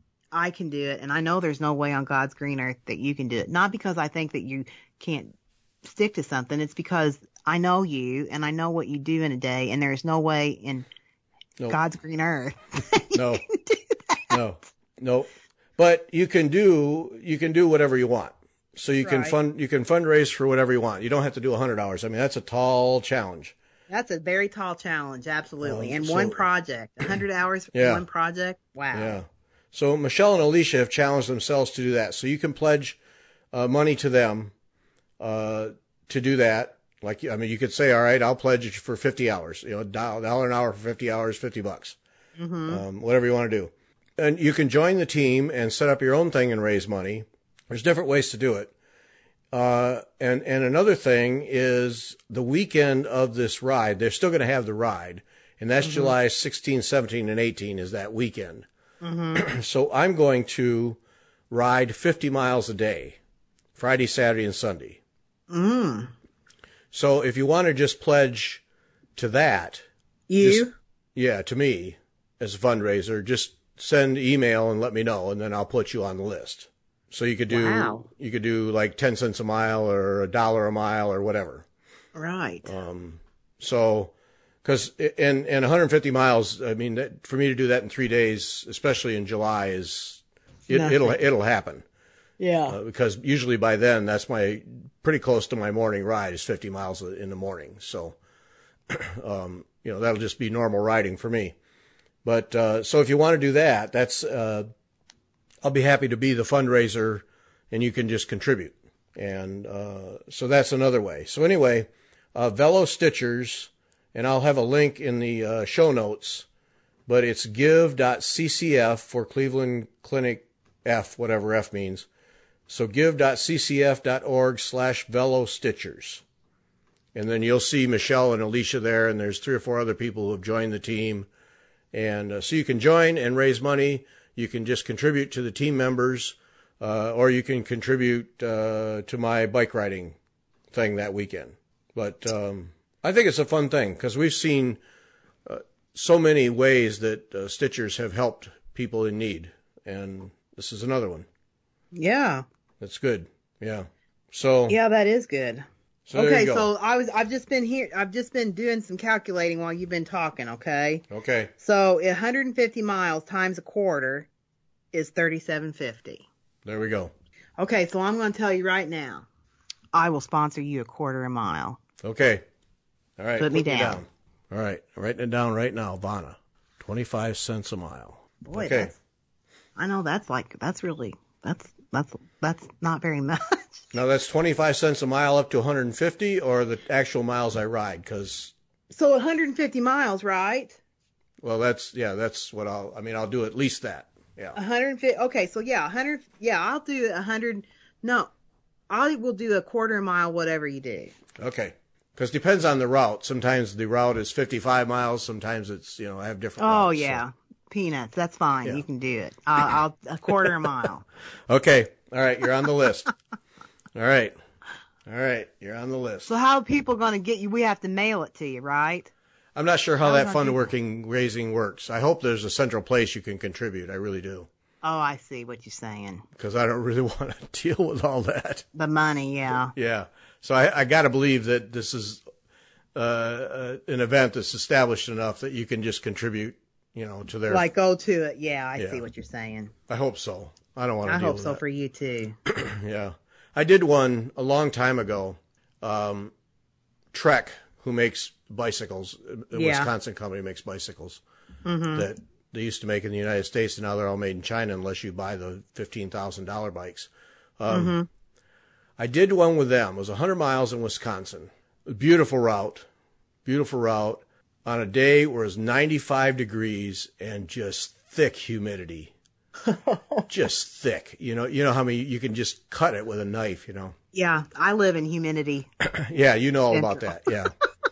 I can do it, and I know there's no way on God's green earth that you can do it. Not because I think that you can't stick to something. It's because I know you, and I know what you do in a day, and there's no way in nope. God's green earth you no. can do that. No, no. But you can do you can do whatever you want. So you can right. fund you can fundraise for whatever you want. You don't have to do one hundred hours. I mean, that's a tall challenge. That's a very tall challenge, absolutely. Um, and so, one project, one hundred hours for yeah. one project. Wow. Yeah. So Michelle and Alicia have challenged themselves to do that. So you can pledge uh, money to them uh, to do that. Like, I mean, you could say, all right, I'll pledge for fifty hours, you know, a dollar an hour for fifty hours, fifty bucks, mm-hmm. um, whatever you want to do. And you can join the team and set up your own thing and raise money. There's different ways to do it. Uh, and, and another thing is the weekend of this ride, they're still going to have the ride. And that's mm-hmm. July sixteenth, seventeenth, and eighteenth is that weekend. Mm-hmm. So I'm going to ride fifty miles a day, Friday, Saturday, and Sunday. Mm. So if you want to just pledge to that. You? Just, yeah, to me as a fundraiser, just send email and let me know, and then I'll put you on the list. So you could do, wow. you could do like ten cents a mile or a dollar a mile or whatever. Right. Um, so, cause in, in one hundred fifty miles, I mean, that, for me to do that in three days, especially in July is, it, it'll, it'll happen. Yeah. Uh, because usually by then, that's my, pretty close to my morning ride is fifty miles in the morning. So, um, you know, that'll just be normal riding for me. But, uh, so if you want to do that, that's, uh, I'll be happy to be the fundraiser and you can just contribute. And, uh, so that's another way. So anyway, uh, Velo Stitchers, and I'll have a link in the, uh, show notes, but it's give dot c c f for Cleveland Clinic F, whatever F means, So give.ccf.org slash velostitchers. And then you'll see Michelle and Alicia there, and there's three or four other people who have joined the team. And uh, so you can join and raise money. You can just contribute to the team members, uh, or you can contribute uh, to my bike riding thing that weekend. But um, I think it's a fun thing because we've seen uh, so many ways that uh, Stitchers have helped people in need. And this is another one. Yeah. That's good. Yeah. So. Yeah, that is good. So okay, so I was I've just been here I've just been doing some calculating while you've been talking, okay? Okay. So one hundred fifty miles times a quarter is thirty-seven fifty. There we go. Okay, so I'm going to tell you right now. I will sponsor you a quarter a mile. Okay. All right. Put, put me, down. me down. All right. I'm writing it down right now, Vanna. twenty-five cents a mile. Boy, okay. That's, I know that's like that's really that's that's that's not very much. Now that's twenty-five cents a mile up to one hundred fifty, or the actual miles I ride? Because so one hundred fifty miles, right? Well, that's yeah, that's what I'll. I mean, I'll do at least that. Yeah. one hundred fifty. Okay, so yeah, one hundred. Yeah, I'll do one hundred. No, I will do a quarter mile, whatever you do. Okay, because depends on the route. Sometimes the route is fifty-five miles. Sometimes it's you know I have different. Oh routes, yeah, so. Peanuts. That's fine. Yeah. You can do it. I'll, I'll a quarter a mile. Okay. All right. You're on the list. All right. All right. You're on the list. So how are people going to get you? We have to mail it to you, right? I'm not sure how, how that fund working that? raising works. I hope there's a central place you can contribute. I really do. Oh, I see what you're saying. Because I don't really want to deal with all that. The money, yeah. Yeah. So I, I got to believe that this is uh, uh, an event that's established enough that you can just contribute, you know, to their. Like go to it. Yeah, I yeah. see what you're saying. I hope so. I don't want to I deal hope with so that. for you too. Yeah. I did one a long time ago. Um, Trek, who makes bicycles, a yeah. Wisconsin company makes bicycles mm-hmm. that they used to make in the United States, and now they're all made in China unless you buy the fifteen thousand dollars bikes. Um, mm-hmm. I did one with them. It was one hundred miles in Wisconsin. A beautiful route, beautiful route on a day where it was ninety-five degrees and just thick humidity. Just thick, you know. You know how many you can just cut it with a knife, you know. Yeah, I live in humidity. Yeah, you know all about that. Yeah,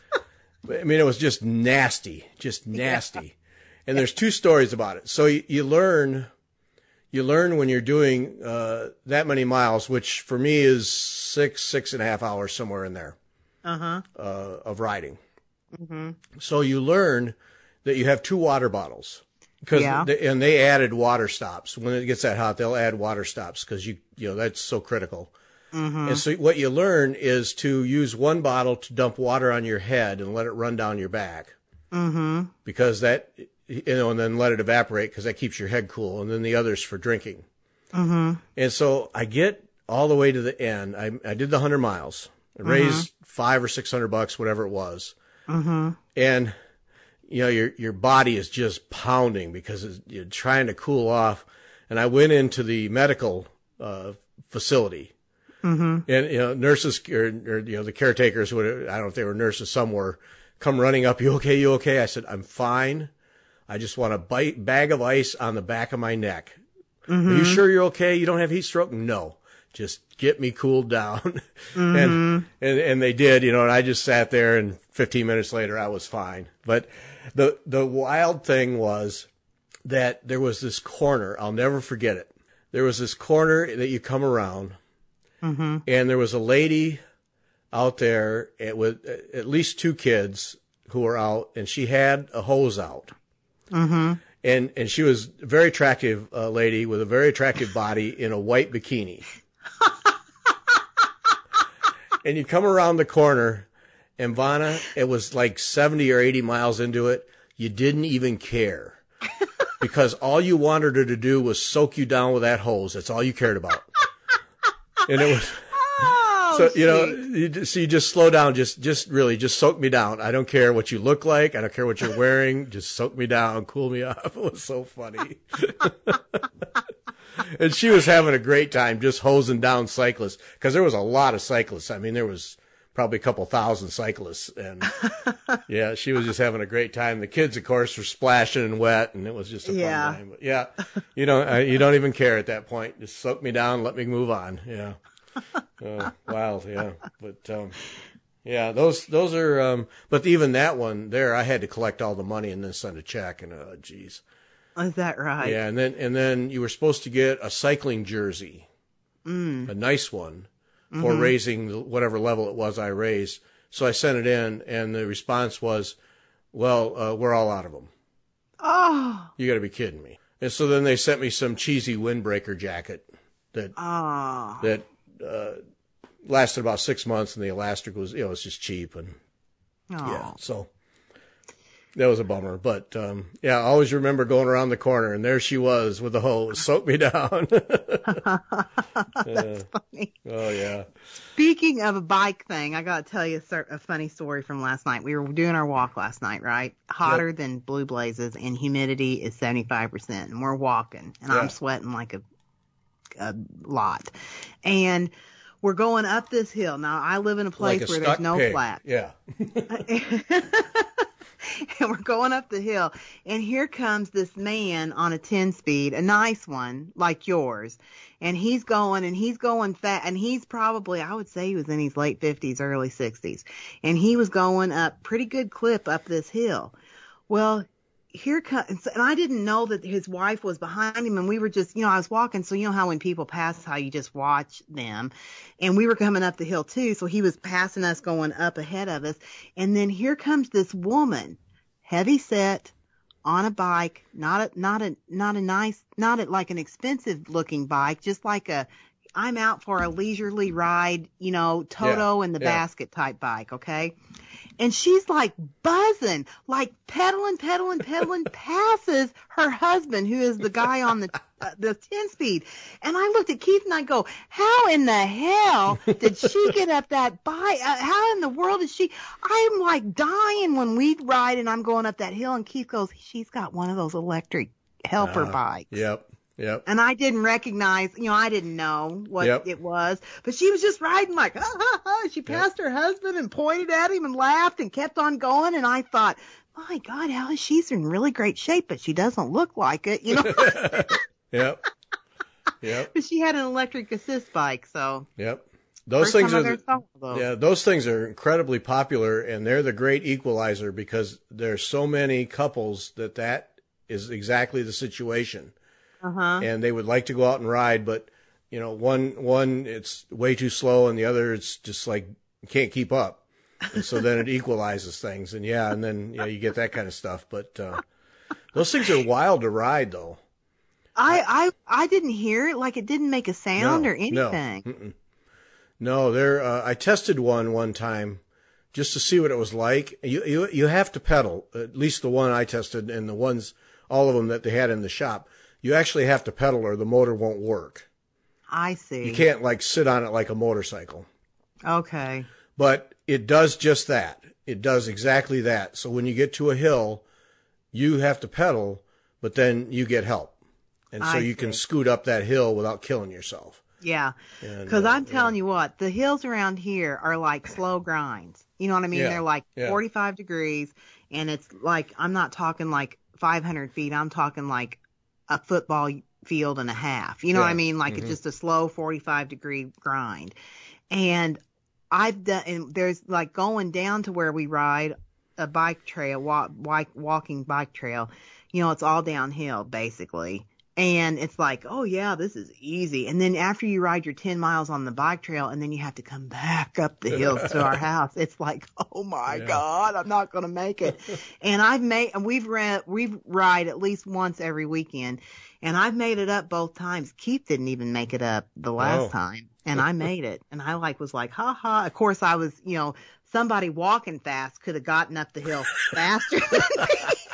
I mean it was just nasty, just nasty. Yeah. And there's two stories about it. So you, you learn, you learn when you're doing uh, that many miles, which for me is six, six and a half hours somewhere in there uh-huh. uh, of riding. Mm-hmm. So you learn that you have two water bottles. Because yeah. they, and they added water stops. When it gets that hot, they'll add water stops because you you know that's so critical. Mm-hmm. And so what you learn is to use one bottle to dump water on your head and let it run down your back. Mm-hmm. Because that you know, and then let it evaporate because that keeps your head cool. And then the others for drinking. Mm-hmm. And so I get all the way to the end. I I did the hundred miles. I mm-hmm. raised five or six hundred bucks, whatever it was. Mm-hmm. And you know, your your body is just pounding because it's, you're trying to cool off. And I went into the medical uh, facility, mm-hmm. and you know, nurses or, or you know the caretakers would I don't know if they were nurses somewhere come running up. You okay? You okay? I said I'm fine. I just want a bite, bag of ice on the back of my neck. Mm-hmm. Are you sure you're okay? You don't have heat stroke? No. Just get me cooled down. Mm-hmm. and, and, and they did, you know, and I just sat there and fifteen minutes later I was fine. But the, the wild thing was that there was this corner. I'll never forget it. There was this corner that you come around mm-hmm. and there was a lady out there with at least two kids who were out, and she had a hose out. Mm-hmm. And, and she was a very attractive uh, lady with a very attractive body in a white bikini. And you come around the corner, and Vanna, it was like seventy or eighty miles into it. You didn't even care because all you wanted her to do was soak you down with that hose. That's all you cared about. And it was, oh, so, you know, you just, so you just slow down. Just, just really just soak me down. I don't care what you look like. I don't care what you're wearing. Just soak me down, cool me off. It was so funny. And she was having a great time just hosing down cyclists because there was a lot of cyclists. I mean, there was probably a couple thousand cyclists. And yeah, she was just having a great time. The kids, of course, were splashing and wet, and it was just a fun Yeah. time. But yeah, you don't, uh, you don't even care at that point. Just soak me down, let me move on. Yeah. Uh, wild. Yeah. But, um, yeah, those, those are, um, but even that one there, I had to collect all the money and then send a check, and, uh, geez. Is that right? Yeah. And then, and then you were supposed to get a cycling jersey, Mm. a nice one, for Mm-hmm. raising whatever level it was I raised. So I sent it in, and the response was, well, uh, we're all out of them. Oh. You got to be kidding me. And so then they sent me some cheesy windbreaker jacket that Oh. that uh, lasted about six months, and the elastic was, you know, it's just cheap. And Oh. yeah, so that was a bummer. But um, yeah, I always remember going around the corner, and there she was with the hose, soaked me down. That's funny. Oh, yeah. Speaking of a bike thing, I got to tell you a, cer- a funny story from last night. We were doing our walk last night, right? Hotter Yep. than blue blazes, and humidity is seventy-five percent. And we're walking, and Yeah. I'm sweating like a, a lot. And we're going up this hill. Now, I live in a place Like a where stuck there's no pig. flat. Yeah. And we're going up the hill, and here comes this man on a ten speed, a nice one like yours, and he's going and he's going fast, and he's probably, I would say he was in his late fifties, early sixties, and he was going up pretty good clip up this hill. Well, here comes, and I didn't know that his wife was behind him, and we were just, you know, I was walking, so you know how when people pass, how you just watch them, and we were coming up the hill too, so he was passing us going up ahead of us, and then here comes this woman, heavy set, on a bike, not a, not a, not a nice, not a, like an expensive looking bike, just like a, I'm out for a leisurely ride, you know, Toto Yeah, in the yeah. basket type bike, okay? And she's like buzzing, like pedaling, pedaling, pedaling, passes her husband, who is the guy on the uh, the ten speed. And I looked at Keith and I go, how in the hell did she get up that bike? Uh, how in the world is she? I'm like dying when we ride and I'm going up that hill. And Keith goes, she's got one of those electric helper Uh, bikes. Yep. Yep. And I didn't recognize, you know, I didn't know what Yep. it was, but she was just riding like, ha, ha, ha. She passed her husband and pointed at him and laughed and kept on going. And I thought, my God, how is she's in really great shape, but she doesn't look like it, you know, Yep. Yep. but she had an electric assist bike. So Yep. Those first things time are I ever the, saw those. yeah, those things are incredibly popular, and they're the great equalizer because there's so many couples that that is exactly the situation. Uh-huh. And they would like to go out and ride, but you know, one one it's way too slow, and the other it's just like you can't keep up, and so then it equalizes things, and yeah, and then yeah, you get that kind of stuff. But uh, those things are wild to ride, though. I, I, I didn't hear it, like it didn't make a sound No, or anything. No, Mm-mm. no there. Uh, I tested one one time just to see what it was like. You you you have to pedal, at least the one I tested, and the ones all of them that they had in the shop. You actually have to pedal or the motor won't work. I see. You can't like sit on it like a motorcycle. Okay. But it does just that. It does exactly that. So when you get to a hill, you have to pedal, but then you get help. And so I you can see. scoot up that hill without killing yourself. Yeah. And, Because uh, I'm telling you what, the hills around here are like slow grinds. You know what I mean? Yeah, They're like yeah. forty-five degrees, and it's like, I'm not talking like five hundred feet. I'm talking like a football field and a half. You know what Yeah. I mean? Like Mhm. it's just a slow forty-five degree grind. And I've done, and there's like going down to where we ride a bike trail, walk, walk, walking bike trail. You know, it's all downhill basically. And it's like, oh yeah, this is easy. And then after you ride your ten miles on the bike trail and then you have to come back up the hills to our house, it's like, oh my Yeah. God, I'm not going to make it. And I've made, and we've ran, we've ride at least once every weekend, and I've made it up both times. Keith didn't even make it up the last Oh. time, and I made it. And I like was like, ha ha. Of course I was, you know, somebody walking fast could have gotten up the hill faster than me.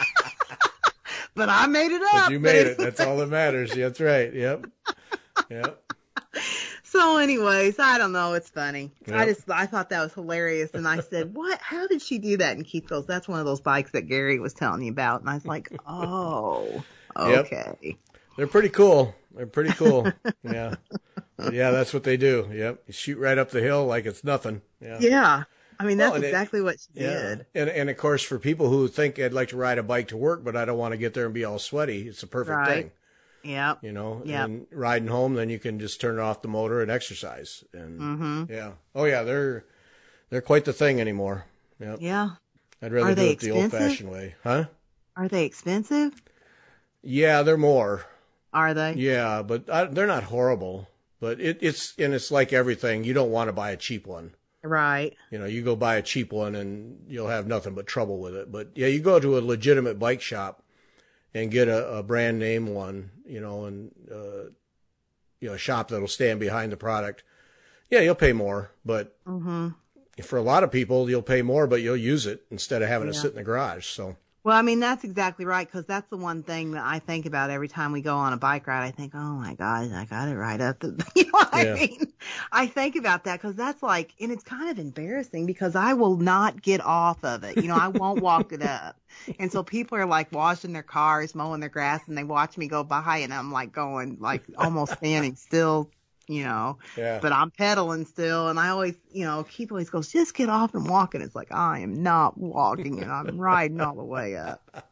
But I made it up. But you made it. That's all that matters. That's right. Yep. Yep. So anyways, I don't know. It's funny. I Yep. just, I thought that was hilarious. And I said, what, how did she do that? And Keith goes, that's one of those bikes that Gary was telling you about. And I was like, oh, Yep. okay. They're pretty cool. They're pretty cool. Yeah. Yeah, that's what they do. Yep. You shoot right up the hill like it's nothing. Yeah. Yeah. I mean, that's well, exactly it, what she yeah. did. And, and of course, for people who think I'd like to ride a bike to work, but I don't want to get there and be all sweaty, it's a perfect Right. thing. Yep. You know, Yep. and riding home, then you can just turn off the motor and exercise. And Mm-hmm. yeah. Oh yeah, they're, they're quite the thing anymore. Yep. Yeah. I'd rather Are do they it the old expensive? fashioned way. Huh? Are they expensive? Yeah, they're more. Are they? Yeah, but I, they're not horrible. But it, it's, and it's like everything. You don't want to buy a cheap one. Right. You know, you go buy a cheap one and you'll have nothing but trouble with it. But yeah, you go to a legitimate bike shop and get a, a brand name one, you know, and, uh, you know, a shop that'll stand behind the product. Yeah, you'll pay more, but Mm-hmm. for a lot of people, you'll pay more, but you'll use it instead of having Yeah. it sit in the garage. So, Well, I mean, that's exactly right, because that's the one thing that I think about every time we go on a bike ride. I think, oh my God, I got it right up the, you know what Yeah. I mean? I think about that because that's like, and it's kind of embarrassing because I will not get off of it. You know, I won't walk it up. And so people are like washing their cars, mowing their grass, and they watch me go by, and I'm like going, like almost standing still, you know, yeah. but I'm pedaling still. And I always, you know, Keith always goes, just get off and walk. And it's like, I am not walking and I'm riding all the way up.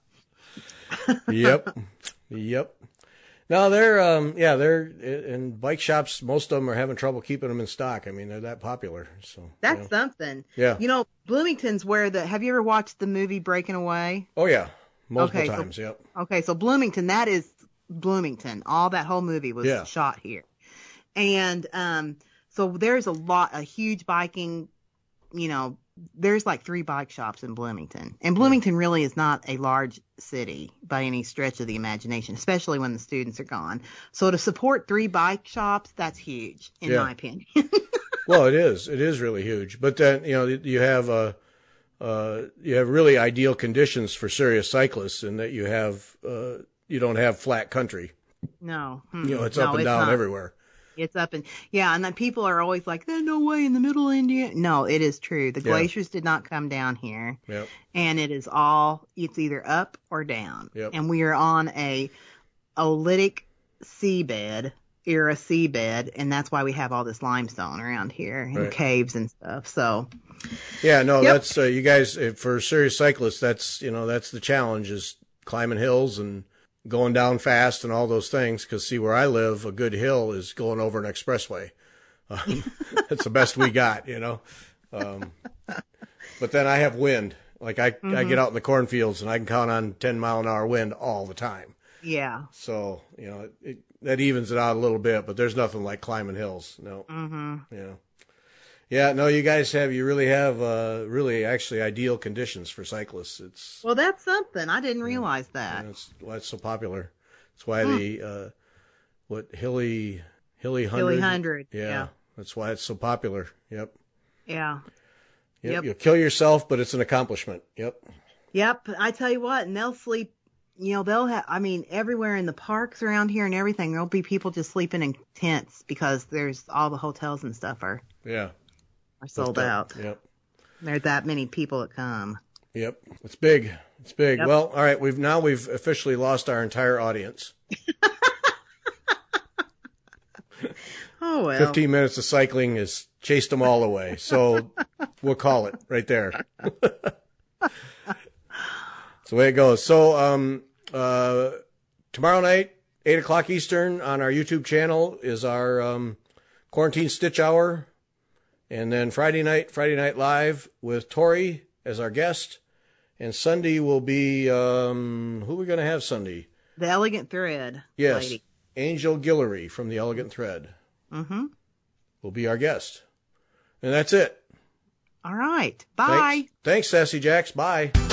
Yep. Yep. No, they're, um, yeah, they're in bike shops. Most of them are having trouble keeping them in stock. I mean, they're that popular. So That's you know. something. Yeah. You know, Bloomington's where the, have you ever watched the movie Breaking Away? Oh yeah. Multiple Okay, so- times. Yep. Okay. So Bloomington, that is Bloomington. All that whole movie was Yeah. shot here. And, um, so there's a lot, a huge biking, you know, there's like three bike shops in Bloomington. And Bloomington really is not a large city by any stretch of the imagination, especially when the students are gone. So to support three bike shops, that's huge, in Yeah. my opinion. Well, it is. It is really huge. But then, you know, you have, uh, uh, you have really ideal conditions for serious cyclists in that you have, uh, you don't have flat country. No. You know, it's No, up and it's down not. everywhere. It's up and yeah, and then people are always like, "There's no way in the middle of India." No, it is true. The Yeah. glaciers did not come down here, Yep. and it is all it's either up or down. Yep. And we are on a oolitic seabed, era seabed, and that's why we have all this limestone around here and Right. caves and stuff. So Yeah, no, Yep. that's, uh, you guys, uh, for serious cyclists, that's, you know, that's the challenge is climbing hills and going down fast and all those things. Cause see where I live, a good hill is going over an expressway. Um, that's the best we got, you know? Um, but then I have wind. Like I, Mm-hmm. I get out in the cornfields and I can count on ten mile an hour wind all the time. yeah, So, you know, it, it, that evens it out a little bit, but there's nothing like climbing hills. No. hmm Yeah. Yeah, no, you guys have, you really have, uh, really actually ideal conditions for cyclists. It's, well, that's something I didn't realize that. that's why it's so popular. That's why the, uh, what, Hilly, Hilly Hundred? Hilly Hundred, Yeah, yeah. That's why it's so popular. Yep. Yeah. Yep. Yep. You'll kill yourself, but it's an accomplishment. Yep. Yep. I tell you what, and they'll sleep, you know, they'll have, I mean, everywhere in the parks around here and everything, there'll be people just sleeping in tents because there's all the hotels and stuff are, Yeah. are sold Booked out. up. Yep. There's that many people that come. Yep. It's big. It's big. Yep. Well, all right. We've now we've officially lost our entire audience. Oh, well. fifteen minutes of cycling has chased them all away. So we'll call it right there. That's the way it goes. So, um, uh, tomorrow night, eight o'clock Eastern on our YouTube channel is our, um, quarantine stitch hour. And then Friday night, Friday night live with Tori as our guest. And Sunday will be, um, who are we going to have Sunday? The Elegant Thread Yes. lady. Angel Guillory from the Elegant Thread Mm-hmm. will be our guest. And that's it. All right. Bye. Thanks, Thanks Sassy Jacks. Bye.